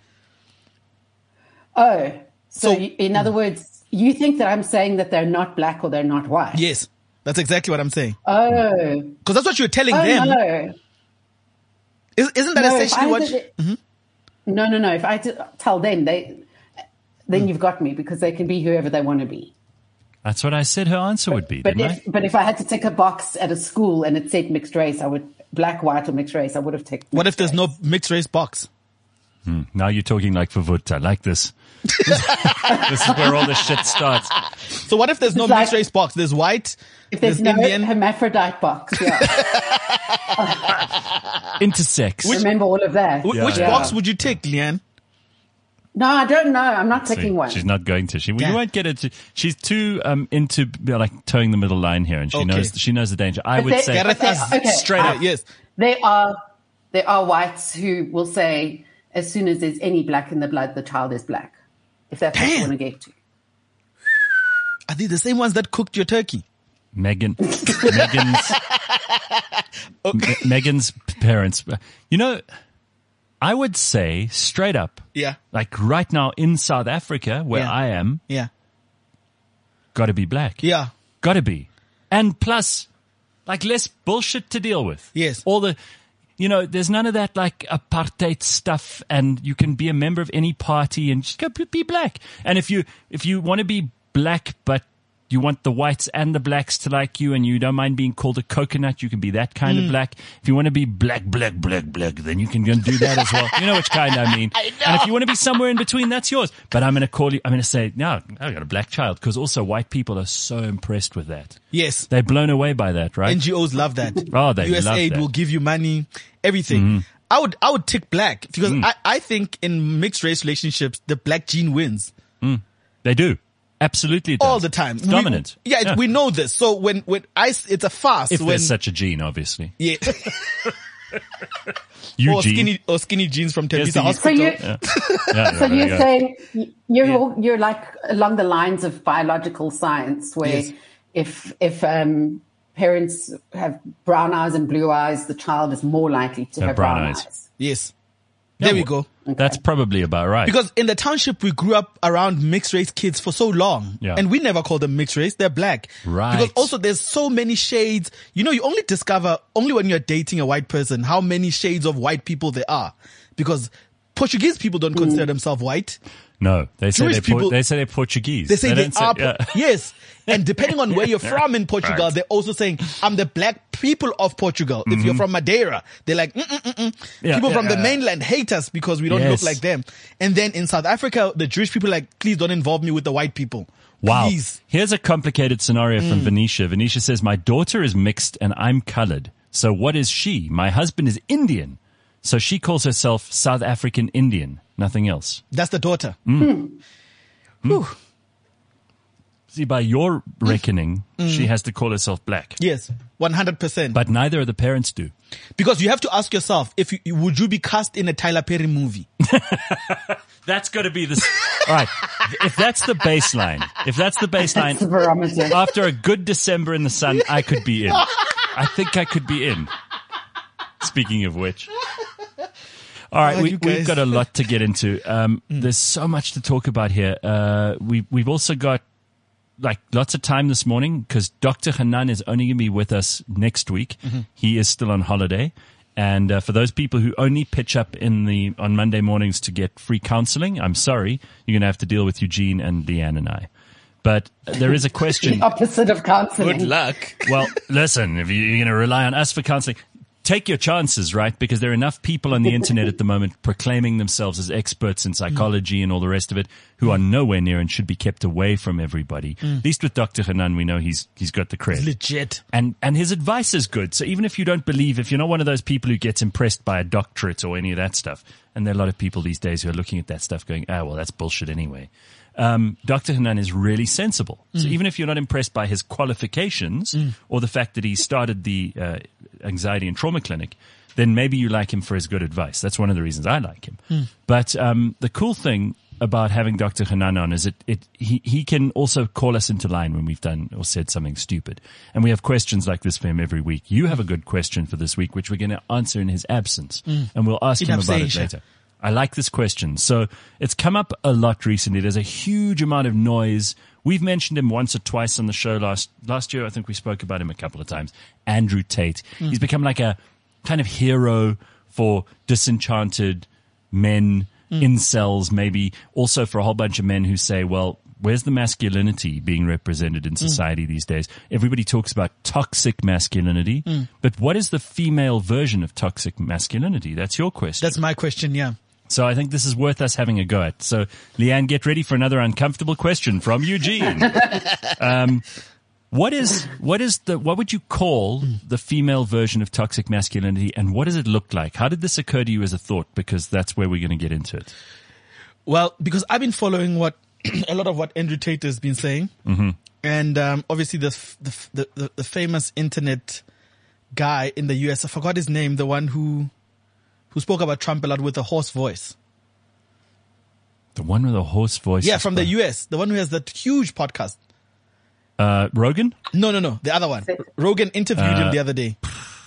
S4: oh, so,
S3: So-
S4: you, in other words, you think that I'm saying that they're not black or they're not white?
S3: Yes. That's exactly what I'm saying.
S4: Oh,
S3: Because that's what you're telling
S4: oh
S3: them.
S4: no.
S3: Is, isn't that
S4: No, if
S3: essentially
S4: I
S3: what
S4: did
S3: you-
S4: it- No, no, no. If I did, tell them, they then you've got me because they can be whoever they want to be.
S2: That's what I said her answer would be,
S4: But
S2: didn't
S4: if but if I had to tick a box at a school and it said mixed race, I would black, white, or mixed race. I would have ticked.
S3: What if
S4: mixed
S3: there's
S4: race.
S3: no mixed race box?
S2: I? Now you're talking like Verwoerd. I like this. This is where all the shit starts.
S3: So what if there's no
S4: It's like-
S3: mixed race box? There's white,
S4: If there's,
S3: there's
S4: no
S3: Indian.
S4: hermaphrodite box? Yeah,
S2: Intersex.
S4: remember all of that.
S3: Wh-
S2: Yeah,
S3: Which
S2: yeah.
S3: box would you tick, Leanne?
S4: No, I don't know. I'm not
S2: See,
S4: ticking one.
S2: she's not going to. She,
S3: Yeah.
S2: You won't get it. To, she's too um, into you know, like towing the middle line here, and she
S3: Okay.
S2: knows she knows the danger. I
S4: But
S2: would
S4: they-
S2: say
S3: Gareth
S4: Okay,
S3: us
S4: okay.
S3: straight
S4: I-
S3: out. Yes.
S4: There are there are whites who will say as soon as there's any black in the blood, the child is black. If that's what you
S3: Damn.
S4: want to get to.
S3: Are they the same ones that cooked your turkey?
S2: Megan, Megan's, Me- Megan's parents. You know, I would say straight up,
S3: Yeah.
S2: like right now in South Africa, where
S3: Yeah.
S2: I am,
S3: Yeah.
S2: got to be black.
S3: Yeah.
S2: Got to be. And plus, like less bullshit to deal with.
S3: Yes.
S2: All the, you know, there's none of that like apartheid stuff and you can be a member of any party and just go be black. And if you, if you want to be black, but you want the whites and the blacks to like you and you don't mind being called a coconut, you can be that kind of black. If you want to be black, black, black, black, then you can go and do that as well. You know which kind I mean. I know. And if you want to be somewhere in between, that's yours. But I'm going to call you, I'm going to say, no, I've got a black child because also white people are so impressed with that.
S3: Yes.
S2: They're blown away by that, right?
S3: N G Os love that.
S2: Oh, they
S3: U S
S2: love
S3: A
S2: that.
S3: will give you money, everything. I would, I would tick black because I, I think in mixed race relationships, the black gene wins
S2: They do. Absolutely. It does.
S3: all the time.
S2: It's dominant.
S3: We, yeah, we know this. So when, when I, s- it's a farce.
S2: If
S3: when,
S2: there's such a gene, obviously.
S3: yeah,
S2: Eugene.
S3: or skinny, or skinny jeans from
S2: Here's
S3: Tembisa
S2: the-
S4: So
S3: Hospital.
S4: you
S2: Yeah. Yeah,
S4: so
S2: there you
S4: you're
S2: go.
S4: saying y- you're you're like along the lines of biological science, where
S3: Yes.
S4: if if um, parents have brown eyes and blue eyes, the child is more likely to
S2: Have
S4: have
S2: brown
S4: brown,
S2: eyes.
S4: eyes.
S3: Yes.
S2: Yeah,
S3: There we
S2: well,
S3: go.
S2: That's probably about right.
S3: Because in the township, we grew up around mixed race kids for so long.
S2: Yeah.
S3: And we never called them mixed race. They're black.
S2: Right.
S3: Because also there's so many shades. You know, you only discover only when you're dating a white person how many shades of white people there are. Because Portuguese people don't consider themselves white.
S2: no, they say
S3: Jewish
S2: they're, Por-
S3: people-
S2: they say they're Portuguese.
S3: They say they,
S2: don't
S3: are,
S2: yeah.
S3: yes. And depending on where you're from in Portugal,
S2: Right.
S3: they're also saying, I'm the black people of Portugal. If you're from Madeira, they're like, mm, mm, mm, mm.
S2: Yeah,
S3: people
S2: yeah,
S3: from the
S2: yeah.
S3: mainland hate us because we don't
S2: Yes.
S3: look like them. And then in South Africa, the Jewish people are like, please don't involve me with the white people.
S2: Wow.
S3: Please.
S2: Here's a complicated scenario from
S3: Mm.
S2: Venetia. Venetia says, my daughter is mixed and I'm colored. So what is she? My husband is Indian. So she calls herself South African Indian. Nothing else.
S3: That's the daughter.
S2: Mm.
S3: Whew.
S2: See, by your reckoning,
S3: Mm.
S2: she has to call herself black.
S3: Yes. one hundred percent.
S2: But neither of the parents do.
S3: Because you have to ask yourself, if you, would you be cast in a Tyler Perry movie?
S2: That's got to be the. All right. If that's the baseline, if that's the baseline,
S4: That's the barometer.
S2: after a good December in the sun, I could be in. I think I could be in. Speaking of which. All right,
S3: Oh,
S2: we,
S3: you
S2: we've
S3: guys.
S2: got a lot to get into. Um, There's so much to talk about here. Uh, we, we've also got like lots of time this morning because Doctor Hanan is only going to be with us next week. He is still on holiday. And uh, for those people who only pitch up in the on Monday mornings to get free counseling, I'm sorry. You're going to have to deal with Eugene and Leanne and I. But there is a question.
S4: Opposite of counseling.
S3: Good luck.
S2: Well, listen, if you- you're going to rely on us for counseling, take your chances, right? Because there are enough people on the internet at the moment proclaiming themselves as experts in psychology and all the rest of it who are nowhere near and should be kept away from everybody. At least with Doctor Hanan, we know he's he's got the credit.
S3: Legit.
S2: And and his advice is good. So even if you don't believe, if you're not one of those people who gets impressed by a doctorate or any of that stuff, and there are a lot of people these days who are looking at that stuff going, ah, well, that's bullshit anyway. Um, Doctor Hanan is really sensible. So even if you're not impressed by his qualifications or the fact that he started the uh, anxiety and trauma clinic, then maybe you like him for his good advice. That's one of the reasons I like him. But um, the cool thing about having Doctor Hanan on is it, it he, he can also call us into line when we've done or said something stupid. And we have questions like this for him every week. You have a good question for this week, which we're going to answer in his absence. And we'll ask
S3: In
S2: him about it
S3: absentia.
S2: later. I like this question. So it's come up a lot recently. There's a huge amount of noise. We've mentioned him once or twice on the show last last year. I think we spoke about him a couple of times. Andrew Tate.
S3: Mm.
S2: He's become like a kind of hero for disenchanted men,
S3: Mm.
S2: incels, maybe also for a whole bunch of men who say, well, where's the masculinity being represented in society mm. these days? Everybody talks about toxic masculinity, mm. but what is the female version of toxic masculinity? That's your question.
S3: That's my question, yeah.
S2: So I think this is worth us having a go at. So, Leanne, get ready for another uncomfortable question from Eugene. um, what is what is the what would you call the female version of toxic masculinity, and what does it look like? How did this occur to you as a thought? Because that's where we're going to get into it.
S3: Well, because I've been following what a lot of what Andrew Tate has been saying, mm-hmm. and um, obviously the, the the the famous internet guy in the U S. I forgot his name. The one who. who spoke about Trump a lot with a hoarse voice.
S2: The one with a hoarse voice?
S3: Yeah, from the U S. The one who has that huge podcast.
S2: Uh, Rogan?
S3: No, no, no. The other one. Rogan interviewed
S2: Uh,
S3: him the other day.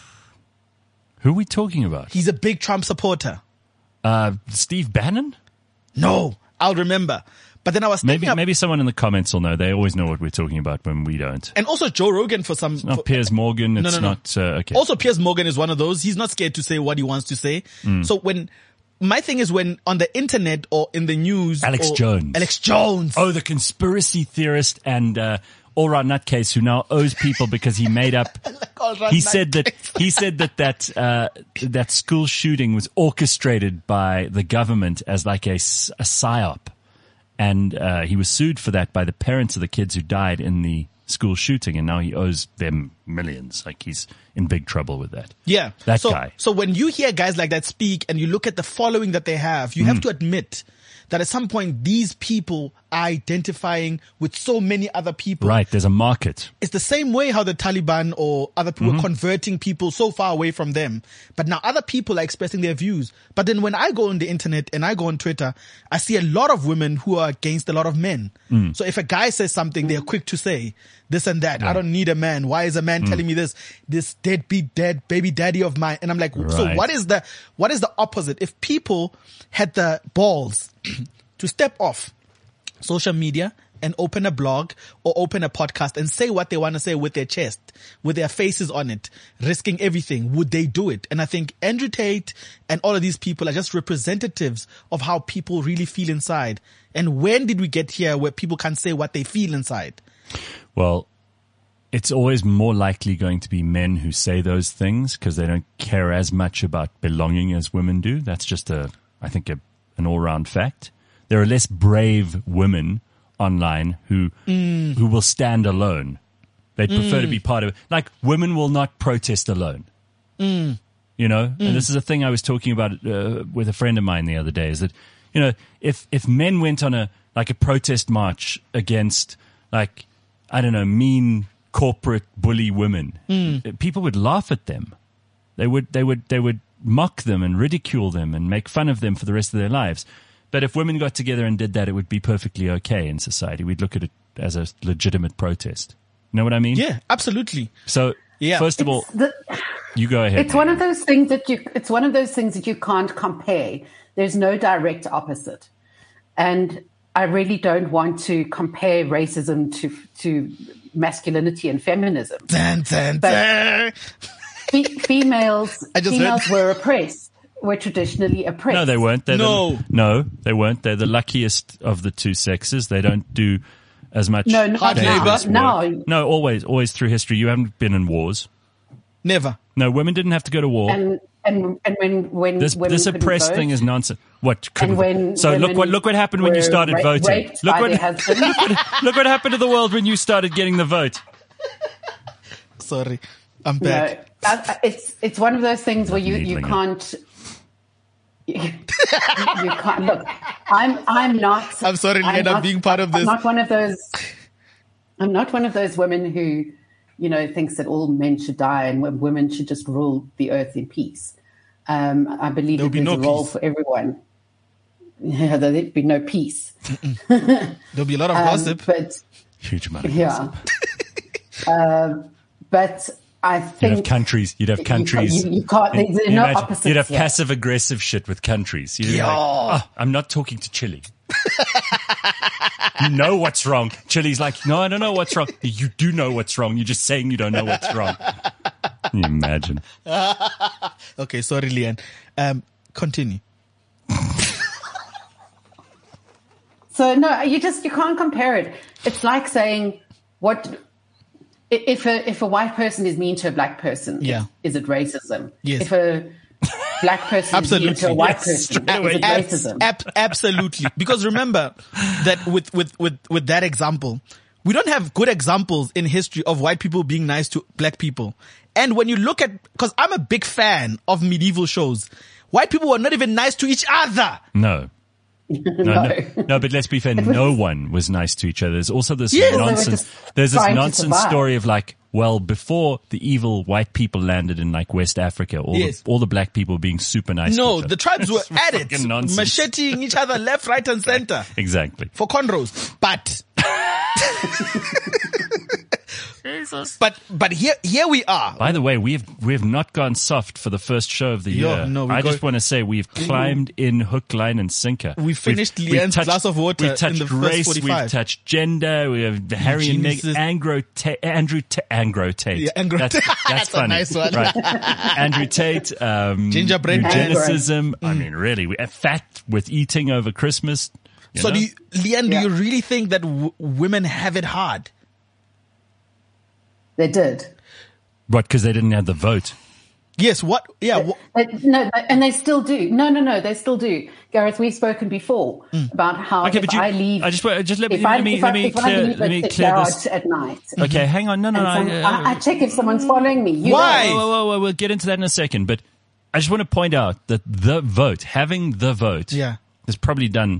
S2: Who are we talking about?
S3: He's a big Trump supporter.
S2: Uh, Steve Bannon?
S3: No, I'll remember. But then I was thinking
S2: Maybe
S3: up,
S2: maybe someone in the comments will know. They always know what we're talking about when we don't.
S3: and also Joe Rogan for some.
S2: Not
S3: for-
S2: Piers Morgan. It's
S3: no, no, no.
S2: not, uh, okay.
S3: Also, Piers Morgan is one of those. He's not scared to say what he wants to say.
S2: Mm.
S3: So when, my thing is when on the internet or in the news.
S2: Alex
S3: or-
S2: Jones.
S3: Alex Jones.
S2: Oh, the conspiracy theorist and, uh, all-round nutcase who now owes people because he made up.
S3: all-round
S2: He said that
S3: nutcase.
S2: he said that that uh, that school shooting was orchestrated by the government as like a, s- a psyop, and uh, he was sued for that by the parents of the kids who died in the school shooting, and now he owes them millions. Like he's in big trouble with that.
S3: Yeah.
S2: That
S3: so,
S2: guy.
S3: So when you hear guys like that speak and you look at the following that they have, you
S2: Mm.
S3: have to admit that at some point these people are identifying with so many other people.
S2: Right, there's a market.
S3: It's the same way how the Taliban or other people
S2: Mm-hmm.
S3: are converting people so far away from them. But now other people are expressing their views. But then when I go on the internet and I go on Twitter, I see a lot of women who are against a lot of men.
S2: Mm.
S3: So if a guy says something, they're quick to say this and that. I don't need a man. Why is a man telling me this? This deadbeat dead baby daddy of mine. And I'm like, so
S2: Right.
S3: what is the, what is the opposite? If people had the balls to step off social media and open a blog or open a podcast and say what they want to say with their chest, with their faces on it, risking everything, would they do it? And I think Andrew Tate and all of these people are just representatives of how people really feel inside. And when did we get here where people can't say what they feel inside?
S2: Well, it's always more likely going to be men who say those things because they don't care as much about belonging as women do. That's just a, I think, a, an all-round fact. There are less brave women online who
S3: Mm.
S2: who will stand alone. They'd prefer to be part of it. Like, women will not protest alone.
S3: Mm.
S2: You know? And this is a thing I was talking about uh, with a friend of mine the other day, is that, you know, if, if men went on a, like a protest march against, like, I don't know, mean corporate bully women,
S3: Mm.
S2: people would laugh at them. They would, they would, they would mock them and ridicule them and make fun of them for the rest of their lives. But if women got together and did that, it would be perfectly okay in society. We'd look at it as a legitimate protest. You know what I mean?
S3: Yeah, absolutely.
S2: So,
S3: Yeah.
S2: first of all,
S4: It's the-
S2: you go ahead.
S4: It's one of those things that you, it's one of those things that you can't compare. There's no direct opposite. And I really don't want to compare racism to, to masculinity and feminism.
S3: Dun, dun,
S4: But-
S3: dun.
S4: Fe- females,
S3: I just
S4: females
S3: heard-
S4: were oppressed, were traditionally oppressed.
S2: No, they weren't. They're
S3: No.
S2: The, no, they weren't. They're the luckiest of the two sexes. They don't do as much
S4: No, not
S3: Hard
S2: dangerous
S3: labor?
S2: work.
S4: now. No.
S2: No, always, always through history. You haven't been in wars.
S3: Never.
S2: No, women didn't have to go to war.
S4: And and and when when
S2: This
S4: women
S2: this
S4: couldn't
S2: oppressed
S4: vote,
S2: thing is nonsense. What? couldn't-
S4: when
S2: so look
S4: women
S2: what look what happened when you
S4: were
S2: started
S4: ra-
S2: voting.
S4: raped
S2: Look
S4: by
S2: what
S4: their husbands.
S2: look what happened to the world when you started getting the vote.
S3: Sorry. I'm
S4: No,
S3: back.
S4: uh, it's it's one of those things where you, you
S2: Needling it.
S4: can't you, you can't look. I'm I'm not.
S3: I'm sorry, Leanne, I'm
S4: not-
S3: being part of this.
S4: I'm not one of those. I'm not one of those women who, you know, thinks that all men should die and w- women should just rule the earth in peace. Um, I believe
S3: There'll
S4: that
S3: be
S4: there's
S3: no
S4: a role
S3: peace.
S4: for everyone. Yeah, there'd be no peace.
S3: There'll be a lot of
S4: Um,
S3: gossip.
S4: but
S2: Huge amount of
S4: yeah,
S2: gossip.
S4: um, but I
S2: You'd have
S4: think
S2: countries. You'd have
S4: you can't-
S2: countries.
S4: You, you can't.
S2: You
S4: There's no
S2: imagine-
S4: opposites.
S2: You'd have
S4: here.
S2: passive aggressive shit with countries. You'd be
S3: Yeah.
S2: like, oh, I'm not talking to Chile. You know what's wrong. Chile's like, no, I don't know what's wrong. You do know what's wrong. You're just saying you don't know what's wrong. Can you imagine?
S3: Okay, sorry, Leanne. Um, continue.
S4: So no, you just you can't compare it. It's like saying what i- if a if a white person is mean to a black person.
S3: Yeah.
S4: Is it racism?
S3: Yes.
S4: If a black person is mean to a
S3: Absolutely.
S4: white
S2: Yes,
S4: person,
S2: straight away.
S4: is it
S3: Ab-
S4: racism?
S3: ab- absolutely. Because remember that with, with, with, with that example, we don't have good examples in history of white people being nice to black people. And when you look at, cause I'm a big fan of medieval shows, white people were not even nice to each other.
S2: No. No, no,
S4: No.
S2: no, but let's be fair. No one was nice to each other. There's also this
S3: Yes. They were
S2: nonsense.
S4: just
S2: There's this
S4: trying to
S2: nonsense
S4: survive.
S2: story of like, well, before the evil white people landed in like West Africa, all
S3: Yes.
S2: the all the black people being super nice. to
S3: No,
S2: each other.
S3: the tribes were at it,
S2: fucking nonsense.
S3: macheting each other left, right, and center
S2: Exactly.
S3: for cornrows. But, but, but here, here we are.
S2: By the way, we have we have not gone soft for the first show of the
S3: Yo,
S2: year.
S3: no, we
S2: I
S3: got-
S2: just want to say we've climbed in hook, line, and sinker.
S3: We finished
S2: We've- we've
S3: Leanne's glass of water
S2: We've
S3: in
S2: touched
S3: the first
S2: race.
S3: forty-five.
S2: We've touched gender. We have Harry and
S3: Geniuses.
S2: Meg. Angro Ta- Andrew Ta- Angro Tate.
S3: Yeah, Angro
S2: That's,
S3: Tate.
S2: that's
S3: That's a
S2: funny.
S3: nice one.
S2: Right. Andrew Tate. Um,
S3: Gingerbread man.
S2: eugenicism. I
S3: Mm.
S2: mean, really, we, uh, fat with eating over Christmas. you
S3: So
S2: know?
S3: do you, Leanne,
S4: Yeah.
S3: do you really think that w- women have it hard?
S4: They did.
S2: What? Because they didn't have the vote.
S3: Yes. What? Yeah. wh-
S4: They- no, and they still do. No, no, no, they still do. Gareth, we've spoken before about how
S2: Okay,
S4: if
S2: but you-
S4: I leave,
S2: I just want- just let me-
S4: if I,
S2: let me-
S4: if I,
S2: let me
S4: if I
S2: clear-
S4: leave
S2: let me
S4: the
S2: clear
S4: garage
S2: this.
S4: at night,
S2: Okay, hang on. No, no,
S4: and
S2: no.
S4: some-
S2: I-
S4: I, I check if someone's following me. You
S3: Why?
S4: don't.
S2: Whoa, whoa, whoa, we'll get into that in a second. But I just want to point out that the vote, having the vote,
S3: Yeah.
S2: has probably done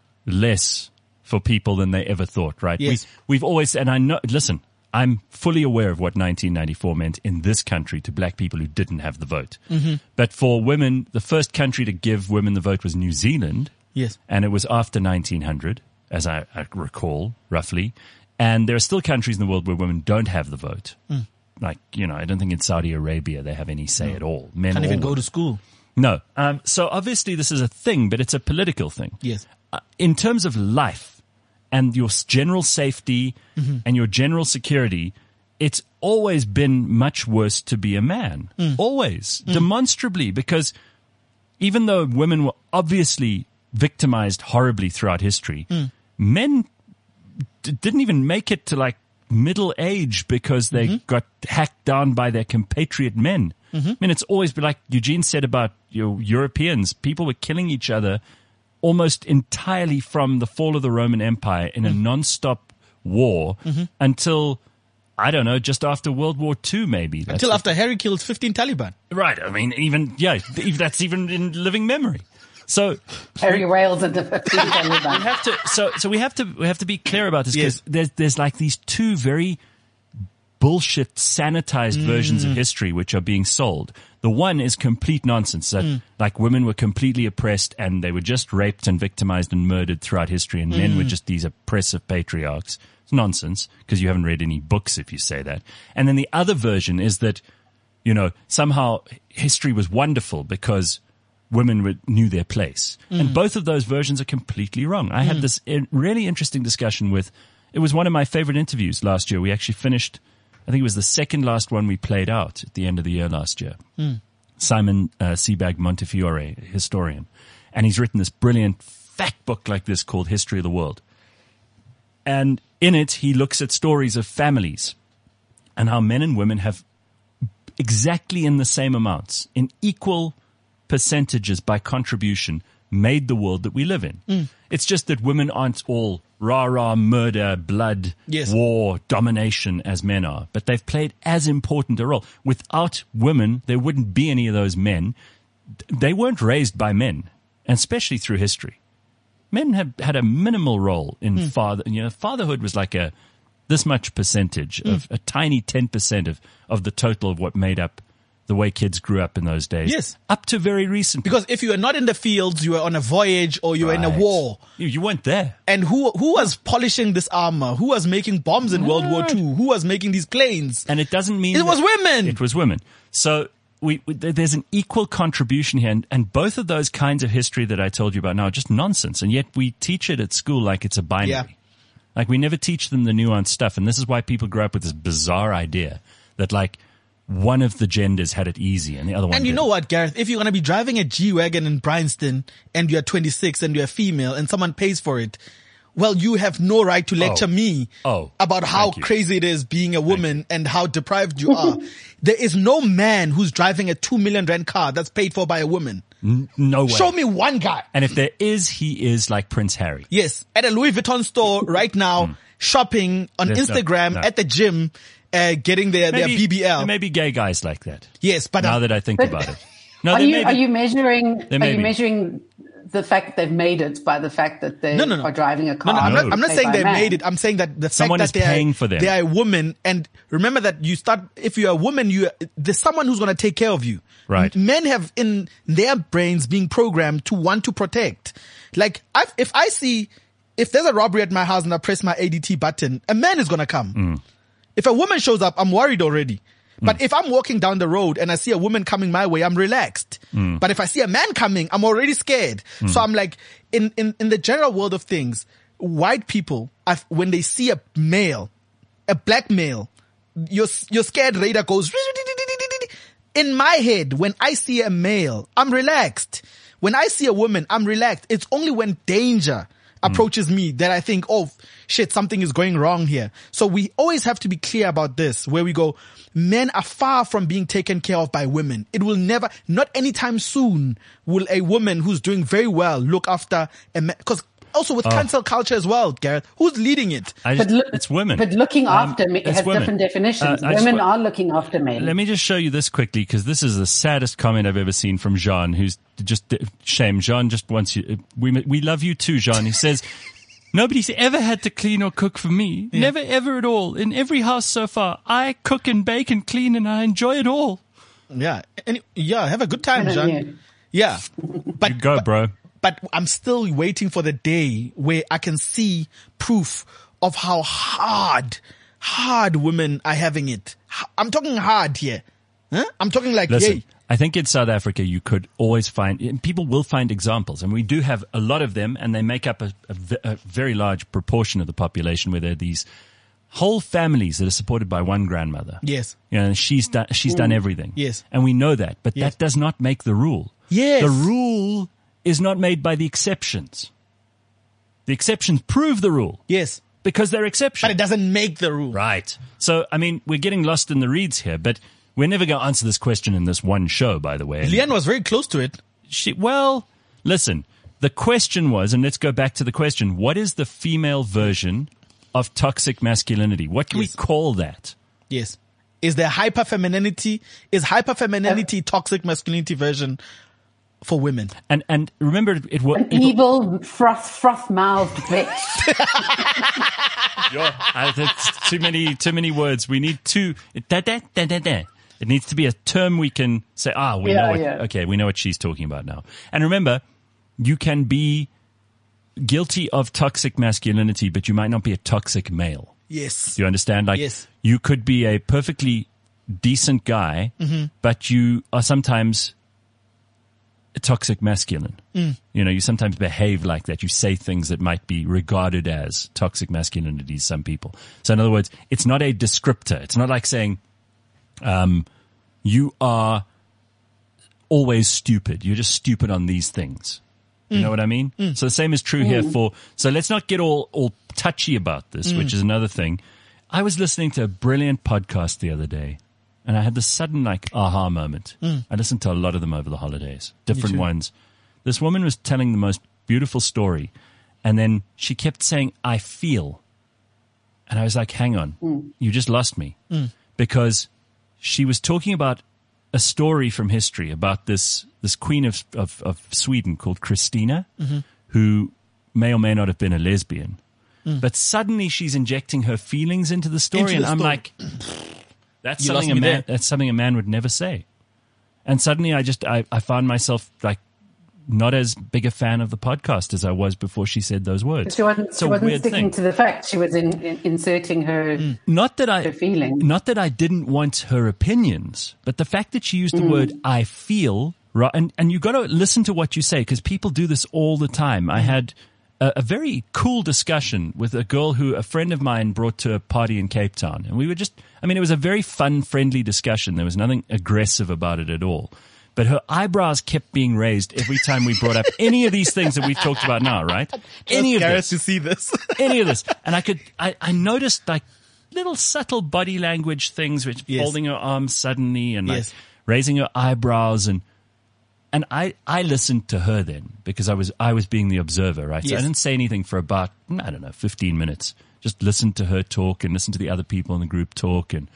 S2: less for people than they ever thought, right?
S3: Yes.
S2: We, we've always, and I know, listen, I'm fully aware of what nineteen ninety-four meant in this country to black people who didn't have the vote. Mm-hmm. But for women, the first country to give women the vote was New Zealand.
S3: Yes.
S2: And it was after nineteen hundred, as I, I recall, roughly. And there are still countries in the world where women don't have the vote.
S3: Mm.
S2: Like, you know, I don't think in Saudi Arabia they have any say at all. Men
S3: Can't
S2: or
S3: even go
S2: women.
S3: to school.
S2: No. Um, so obviously this is a thing, but it's a political thing.
S3: Yes.
S2: Uh, in terms of life and your s- general safety
S3: Mm-hmm.
S2: and your general security, it's always been much worse to be a man.
S3: Mm.
S2: Always. Demonstrably, because even though women were obviously victimized horribly throughout history,
S3: Mm.
S2: men d- didn't even make it to like middle age because they
S3: Mm-hmm.
S2: got hacked down by their compatriot men. I mean, it's always been like Eugene said about your Europeans, people were killing each other almost entirely from the fall of the Roman Empire in a
S3: Mm.
S2: non-stop war until, I don't know, just after World War Two, maybe. That's
S3: Until
S2: the-
S3: after Harry killed fifteen Taliban.
S2: Right. I mean, even, yeah, even- that's even in living memory. So
S4: Harry Rails and the fifteen
S2: we
S4: Taliban.
S2: have to, so, so we have to, we have to be clear about this because
S3: Yes.
S2: there's, there's like these two very bullshit sanitized versions of history which are being sold. The one is complete nonsense that like women were completely oppressed and they were just raped and victimized and murdered throughout history and men were just these oppressive patriarchs. It's nonsense because you haven't read any books if you say that. And then the other version is that, you know, somehow history was wonderful because women were, knew their place. And both of those versions are completely wrong. I had this in- really interesting discussion with, it was one of my favorite interviews last year. We actually finished, I think it was the second last one we played out at the end of the year last year. Simon uh, Sebag Montefiore, historian. And he's written this brilliant fact book like this called History of the World. And in it, he looks at stories of families and how men and women have exactly in the same amounts, in equal percentages by contribution, made the world that we live in.
S3: Mm.
S2: It's just that women aren't all rah-rah, murder, blood,
S3: Yes.
S2: war, domination as men are. But they've played as important a role. Without women, there wouldn't be any of those men. They weren't raised by men, and especially through history. Men have had a minimal role in
S3: Mm.
S2: father. You know, fatherhood was like a this much percentage
S3: Mm.
S2: of a tiny ten percent of, of the total of what made up the way kids grew up in those days.
S3: Yes.
S2: Up to very recently.
S3: Because if you were not in the fields, you were on a voyage or you were in a
S2: Right.
S3: war.
S2: You, you weren't there.
S3: And who who was polishing this armor? Who was making bombs in World War Two? Who was making these planes?
S2: And it doesn't mean
S3: It was
S2: that-
S3: women.
S2: It was women. So we, we there's an equal contribution here, and, and both of those kinds of history that I told you about now are just nonsense, and yet we teach it at school like it's a binary.
S3: Yeah.
S2: Like we never teach them the nuanced stuff, and this is why people grow up with this bizarre idea that like one of the genders had it easy and the other one
S3: And you
S2: didn't.
S3: know what, Gareth? If you're going to be driving a G-Wagon in Bryanston and you're twenty-six and you're female and someone pays for it, well, you have no right to lecture
S2: Oh.
S3: me
S2: Oh,
S3: about how
S2: thank you.
S3: crazy it is being a woman and how deprived you are. There is no man who's driving a two million rand car that's paid for by a woman.
S2: No way.
S3: Show me one guy.
S2: And if there is, he is like Prince Harry.
S3: Yes, at a Louis Vuitton store right now, shopping on
S2: Hmm. There's no-
S3: Instagram,
S2: no.
S3: at the gym, uh, getting their, their B B L.
S2: There may be gay guys like that.
S3: Yes, but
S2: Now
S3: uh,
S2: that I think
S4: But-
S2: about it. No,
S4: Are
S2: there
S4: you
S2: may
S4: are
S2: be-
S4: you measuring
S2: There
S4: are
S2: may
S4: you
S2: be.
S4: measuring the fact that they've made it by the fact that they
S3: No, no, no.
S4: are driving a
S3: No,
S4: car?
S3: no, I'm
S2: No.
S3: not, I'm not
S4: paid
S3: saying
S4: by
S3: they
S4: a man?
S3: made it. I'm saying that the
S2: Someone
S3: fact
S2: is
S3: that they
S2: paying
S3: are,
S2: for them.
S3: they are a woman, and remember that you start, if you're a woman, you there's someone who's going to take care of you.
S2: Right.
S3: M- Men have in their brains being programmed to want to protect. Like, I've, if I see, if there's a robbery at my house and I press my A D T button, a man is going to come.
S2: Mm.
S3: If a woman shows up, I'm worried already. But if I'm walking down the road and I see a woman coming my way, I'm relaxed.
S2: Mm.
S3: But if I see a man coming, I'm already scared. So I'm like, in, in, in the general world of things, white people, I've, when they see a male, a black male, your, your scared radar goes, in my head, when I see a male, I'm relaxed. When I see a woman, I'm relaxed. It's only when danger approaches me that I think, oh shit, something is going wrong here. So we always have to be clear about this, where we go, men are far from being taken care of by women. It will never, not anytime soon will a woman who's doing very well look after a man. Because also with cancel culture as well, Gareth, who's leading it?
S2: I
S4: But
S2: just,
S4: look,
S2: it's women.
S4: But looking
S2: Um,
S4: after me
S2: it's
S4: has
S2: women.
S4: different definitions.
S2: Uh, I just
S4: Women
S2: wa-
S4: are looking after men.
S2: Let me just show you this quickly, because this is the saddest comment I've ever seen from Jean, who's just, shame. Jean just wants you, we, we love you too, Jean. He says, nobody's ever had to clean or cook for me. Never ever at all. In every house so far, I cook and bake and clean and I enjoy it all.
S3: Yeah. And yeah, have a good time,
S4: Good on
S3: John.
S4: you.
S3: Yeah. But,
S2: You go,
S3: but,
S2: bro.
S3: but I'm still waiting for the day where I can see proof of how hard, hard women are having it. H- I'm talking hard here. Huh? I'm talking like,
S2: Listen,
S3: yay.
S2: I think in South Africa you could always find, and people will find examples, and we do have a lot of them, and they make up a, a ve- a very large proportion of the population where there are these whole families that are supported by one grandmother.
S3: Yes.
S2: You know, she's done, she's done everything.
S3: Yes.
S2: And we know that, but
S3: Yes.
S2: that does not make the rule.
S3: Yes.
S2: The rule is not made by the exceptions. The exceptions prove the rule
S3: Yes.
S2: because they're exceptions.
S3: But it doesn't make the rule.
S2: Right. So, I mean, we're getting lost in the reeds here, but we're never going to answer this question in this one show, by the way.
S3: Leanne was very close to it.
S2: She, well, listen, the question was, and let's go back to the question, what is the female version of toxic masculinity? What can
S3: Yes.
S2: we call that?
S3: Yes. Is there hyperfemininity? Is hyperfemininity toxic masculinity version for women?
S2: And and remember, it, it was...
S4: An evil, froth, froth-mouthed bitch.
S2: Uh, that's too many, too many words. We need two. Da, da, da, da, da. It needs to be a term we can say. Ah, we
S4: Yeah,
S2: know. What,
S4: yeah.
S2: Okay, we know what she's talking about now. And remember, you can be guilty of toxic masculinity, but you might not be a toxic male.
S3: Yes.
S2: Do you understand? Like,
S3: Yes.
S2: you could be a perfectly decent guy, but you are sometimes a toxic masculine. You know, you sometimes behave like that. You say things that might be regarded as toxic masculinity to some people. So in other words, it's not a descriptor. It's not like saying, um, you are always stupid. You're just stupid on these things. You know what I mean? So the same is true here for, so let's not get all, all touchy about this, which is another thing. I was listening to a brilliant podcast the other day. and I had this sudden like aha moment.
S3: Mm.
S2: I listened to a lot of them over the holidays, different ones. This woman was telling the most beautiful story, and then she kept saying, I feel. And I was like, hang on, mm. you just lost me.
S3: Mm.
S2: Because she was talking about a story from history about this this queen of, of, of Sweden called Christina,
S3: mm-hmm.
S2: who may or may not have been a lesbian.
S3: Mm.
S2: But suddenly she's injecting her feelings into the story,
S3: Into
S2: and
S3: the
S2: I'm
S3: story.
S2: like, that's
S3: You
S2: something
S3: lost
S2: a
S3: me
S2: man
S3: there.
S2: that's something a man would never say. And suddenly I just I, I found myself like not as big a fan of the podcast as I was before she said those words.
S4: She wasn't,
S2: It's
S4: she
S2: a
S4: wasn't
S2: weird
S4: sticking
S2: thing.
S4: to the fact. She was in, in, inserting her.
S3: Mm.
S2: Not that I
S4: her feelings.
S2: not that I didn't want her opinions, but the fact that she used the word I feel, right, and and you got to listen to what you say, because people do this all the time. I had a, a very cool discussion with a girl who a friend of mine brought to a party in Cape Town, and we were just I mean it was a very fun, friendly discussion. There was nothing aggressive about it at all. But her eyebrows kept being raised every time we brought up any of these things that we've talked about now, right? Any of
S3: Gareth
S2: this.
S3: to see this.
S2: Any of this. And I could, I, I noticed like little subtle body language things, which
S3: Yes.
S2: folding her arms suddenly and like
S3: Yes.
S2: raising her eyebrows. And, and I, I listened to her then because I was, I was being the observer, right? So
S3: Yes.
S2: I didn't say anything for about, I don't know, fifteen minutes. Just listened to her talk and listened to the other people in the group talk. And,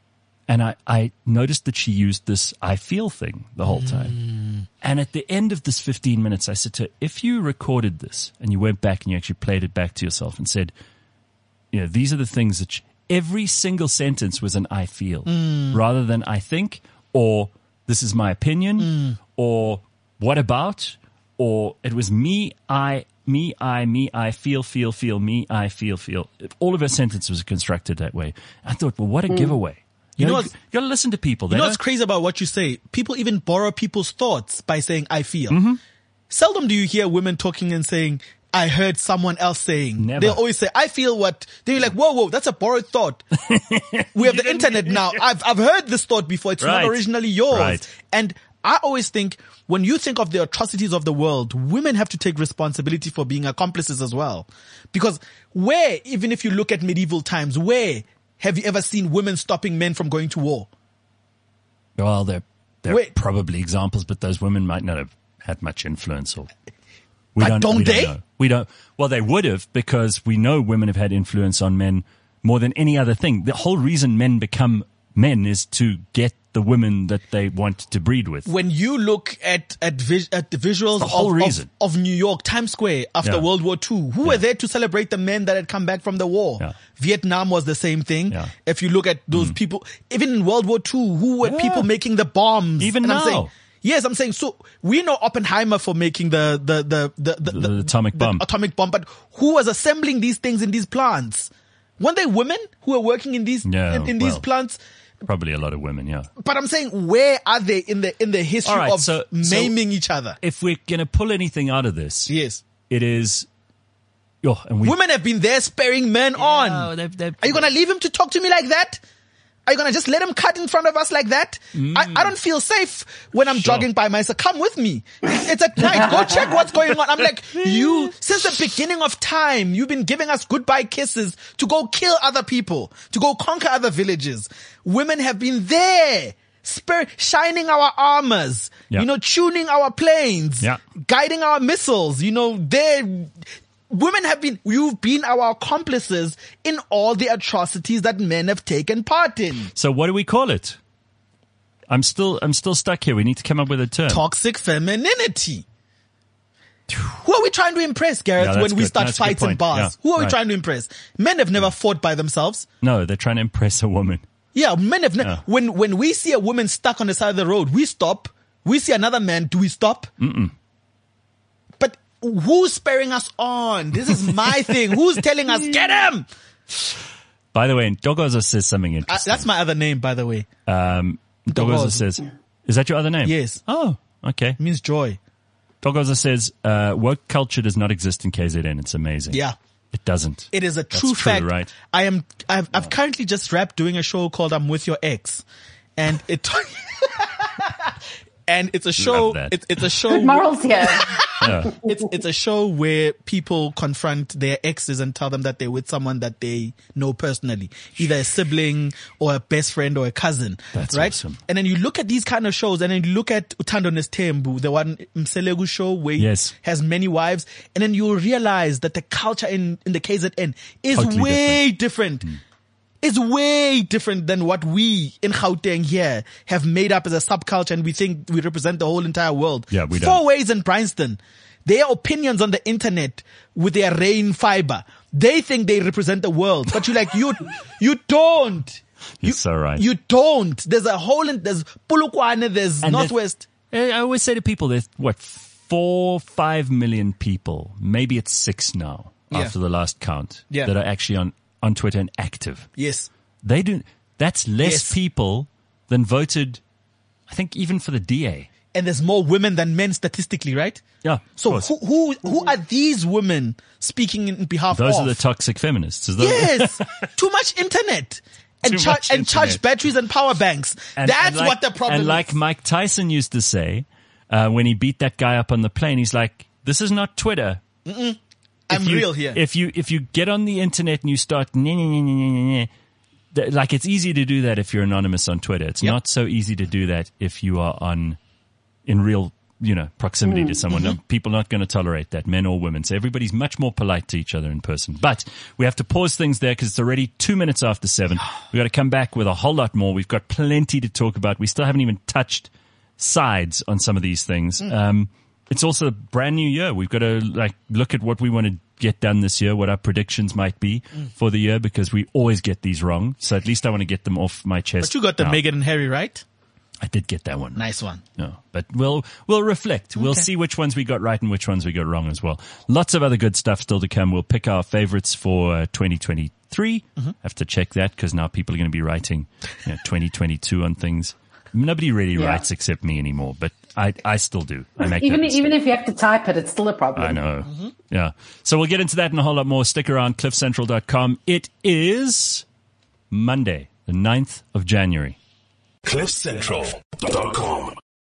S2: and I, I noticed that she used this I feel thing the whole time.
S3: Mm.
S2: And at the end of this fifteen minutes, I said to her, if you recorded this and you went back and you actually played it back to yourself and said, you know, these are the things that sh- every single sentence was an I feel
S3: Mm.
S2: rather than I think or this is my opinion
S3: Mm.
S2: or what about or it was me, I, me, I, me, I feel, feel, feel, me, I feel, feel. All of her sentences was constructed that way. I thought, well, what a giveaway. You,
S3: You know
S2: know,
S3: what's-
S2: you got to listen to people. They
S3: You know what's
S2: don't-
S3: crazy about what you say? People even borrow people's thoughts by saying, I feel.
S2: Mm-hmm.
S3: Seldom do you hear women talking and saying, I heard someone else saying.
S2: Never.
S3: They'll always say, I feel what. Then you're like, whoa, whoa, that's a borrowed thought. We have the internet now. I've, I've heard this thought before. It's
S2: Right.
S3: not originally yours.
S2: Right.
S3: And I always think when you think of the atrocities of the world, women have to take responsibility for being accomplices as well. Because where, even if you look at medieval times, where have you ever seen women stopping men from going to war?
S2: Well, they're, they're
S3: Wait.
S2: probably examples, but those women might not have had much influence. Or we
S3: But don't
S2: we
S3: they?
S2: know. We don't. Well, they would have, because we know women have had influence on men more than any other thing. The whole reason men become men is to get the women that they want to breed with.
S3: When you look at at, vis- at the visuals
S2: The whole
S3: of, of,
S2: reason.
S3: of New York, Times Square after
S2: Yeah.
S3: World War Two, who were there to celebrate the men that had come back from the war?
S2: Yeah.
S3: Vietnam was the same thing.
S2: Yeah.
S3: If you look at those people, even in World War Two, who were
S2: Yeah.
S3: people making the bombs?
S2: Even
S3: And I'm
S2: now.
S3: saying, yes, I'm saying, so we know Oppenheimer for making the, the, the, the, the,
S2: The- the atomic bomb.
S3: atomic bomb, but who was assembling these things in these plants? Weren't they women who were working in these,
S2: Yeah,
S3: in, in these
S2: well.
S3: plants?
S2: Probably a lot of women, yeah.
S3: But I'm saying, where are they in the, in the history
S2: All right,
S3: of
S2: so- so-
S3: maiming each other?
S2: If we're going to pull anything out of this,
S3: Yes.
S2: it is. Oh, and we,
S3: Women have been there spurring men on.
S2: Oh, they've- they've-
S3: Are you going to leave him to talk to me like that? Are you going to just let him cut in front of us like that? I, I don't feel safe when I'm
S2: Sure.
S3: jogging by myself. Come with me. It's at night. Go check what's going on. I'm like, you, since the beginning of time, you've been giving us goodbye kisses to go kill other people, to go conquer other villages. Women have been there. Spur, shining our armors,
S2: Yeah.
S3: you know, tuning our planes,
S2: Yeah.
S3: guiding our missiles, you know, they women have been, you've been our accomplices in all the atrocities that men have taken part in.
S2: So what do we call it? I'm still, I'm still stuck here. We need to come up with a term.
S3: Toxic femininity. Who are we trying to impress, Gareth,
S2: Yeah, that's
S3: when we
S2: good.
S3: start
S2: That's a good
S3: fights in
S2: point.
S3: bars?
S2: Yeah,
S3: Who are we
S2: right.
S3: trying to impress? Men have never fought by themselves.
S2: No, they're trying to impress a woman.
S3: Yeah, men have never,
S2: Yeah.
S3: when, when we see a woman stuck on the side of the road, we stop. We see another man, do we stop? Mm-mm. But who's spurring us on? This is my thing. Who's telling us, get him?
S2: By the way, Dogoza says something
S3: Uh,
S2: interesting.
S3: that's my other name, by the way.
S2: Um, Dogoza
S3: Dogoza.
S2: says, is that your other name?
S3: Yes.
S2: Oh, okay.
S3: It means joy.
S2: Dogoza says, uh, woke culture does not exist in K Z N. It's amazing.
S3: Yeah.
S2: It doesn't.
S3: It is a
S2: That's
S3: true
S2: true,
S3: fact.
S2: right?
S3: I am, I've, I've currently just wrapped doing a show called I'm With Your Ex. And it, and it's a show,
S2: Love that.
S3: it's, it's a show.
S4: Good morals here.
S2: Yeah.
S3: It's it's a show where people confront their exes and tell them that they're with someone that they know personally, either a sibling or a best friend or a cousin.
S2: That's
S3: right?
S2: awesome.
S3: And then you look at these kind of shows, and then you look at Uthando Nestembu, the one Mselegu show where
S2: Yes.
S3: he has many wives, and then you realize that the culture in in the K Z N is
S2: Totally
S3: way different. It's way different than what we in Gauteng here have made up as a subculture, and we think we represent the whole entire world.
S2: Yeah, we
S3: Four
S2: don't.
S3: Ways in Bryanston, their opinions on the internet with their rain fiber, they think they represent the world, but you like you you don't.
S2: You're
S3: You,
S2: so right.
S3: You don't. There's a whole. In, there's Polokwane. There's
S2: And
S3: Northwest.
S2: I always say to people, there's what, four, five million people, maybe it's six now,
S3: Yeah.
S2: after the last count,
S3: Yeah.
S2: that are actually on, on Twitter and active.
S3: Yes.
S2: They do, that's less
S3: Yes.
S2: people than voted, I think, even for the D A.
S3: And there's more women than men statistically, right?
S2: Yeah. of
S3: So
S2: course.
S3: who who who are these women speaking in behalf
S2: Those
S3: of?
S2: are the toxic feminists. Is that-
S3: Yes. Too much internet. And,
S2: Too
S3: char-
S2: much
S3: and charge
S2: internet.
S3: batteries and power banks.
S2: And-
S3: That's
S2: and like-
S3: what the problem
S2: And like
S3: is.
S2: Mike Tyson used to say, uh, when he beat that guy up on the plane, he's like, this is not Twitter.
S3: I'm
S2: If you-
S3: real here.
S2: If you if you get on the internet and you start, nye, nye, nye, nye, nye, nye, th- like it's easy to do that if you're anonymous on Twitter. It's
S3: Yep.
S2: not so easy to do that if you are on in real, you know, proximity to someone.
S3: Mm-hmm.
S2: No, people are not going to tolerate that, men or women. So everybody's much more polite to each other in person. But we have to pause things there because it's already two minutes after seven. We've got to come back with a whole lot more. We've got plenty to talk about. We still haven't even touched sides on some of these things.
S3: Mm.
S2: Um, it's also a brand new year. We've got to like look at what we want to get done this year, what our predictions might be
S3: Mm.
S2: for the year, because we always get these wrong. So at least I want to get them off my chest.
S3: But you got the
S2: now.
S3: Meghan and Harry, right?
S2: I did get that one.
S3: Nice one.
S2: No, but we'll we'll reflect. We'll
S3: Okay.
S2: see which ones we got right and which ones we got wrong as well. Lots of other good stuff still to come. We'll pick our favorites for uh, twenty twenty-three.
S3: Mm-hmm.
S2: Have to check that because now people are going to be writing you know, twenty twenty-two on things. Nobody really
S4: Yeah.
S2: writes except me anymore, but I I still do. I make
S4: Even
S2: that mistake.
S4: even if you have to type it, it's still a problem.
S2: I know. Yeah. So we'll get into that and a whole lot more. Stick around, cliff central dot com. It is Monday, the ninth of January.
S1: cliff central dot com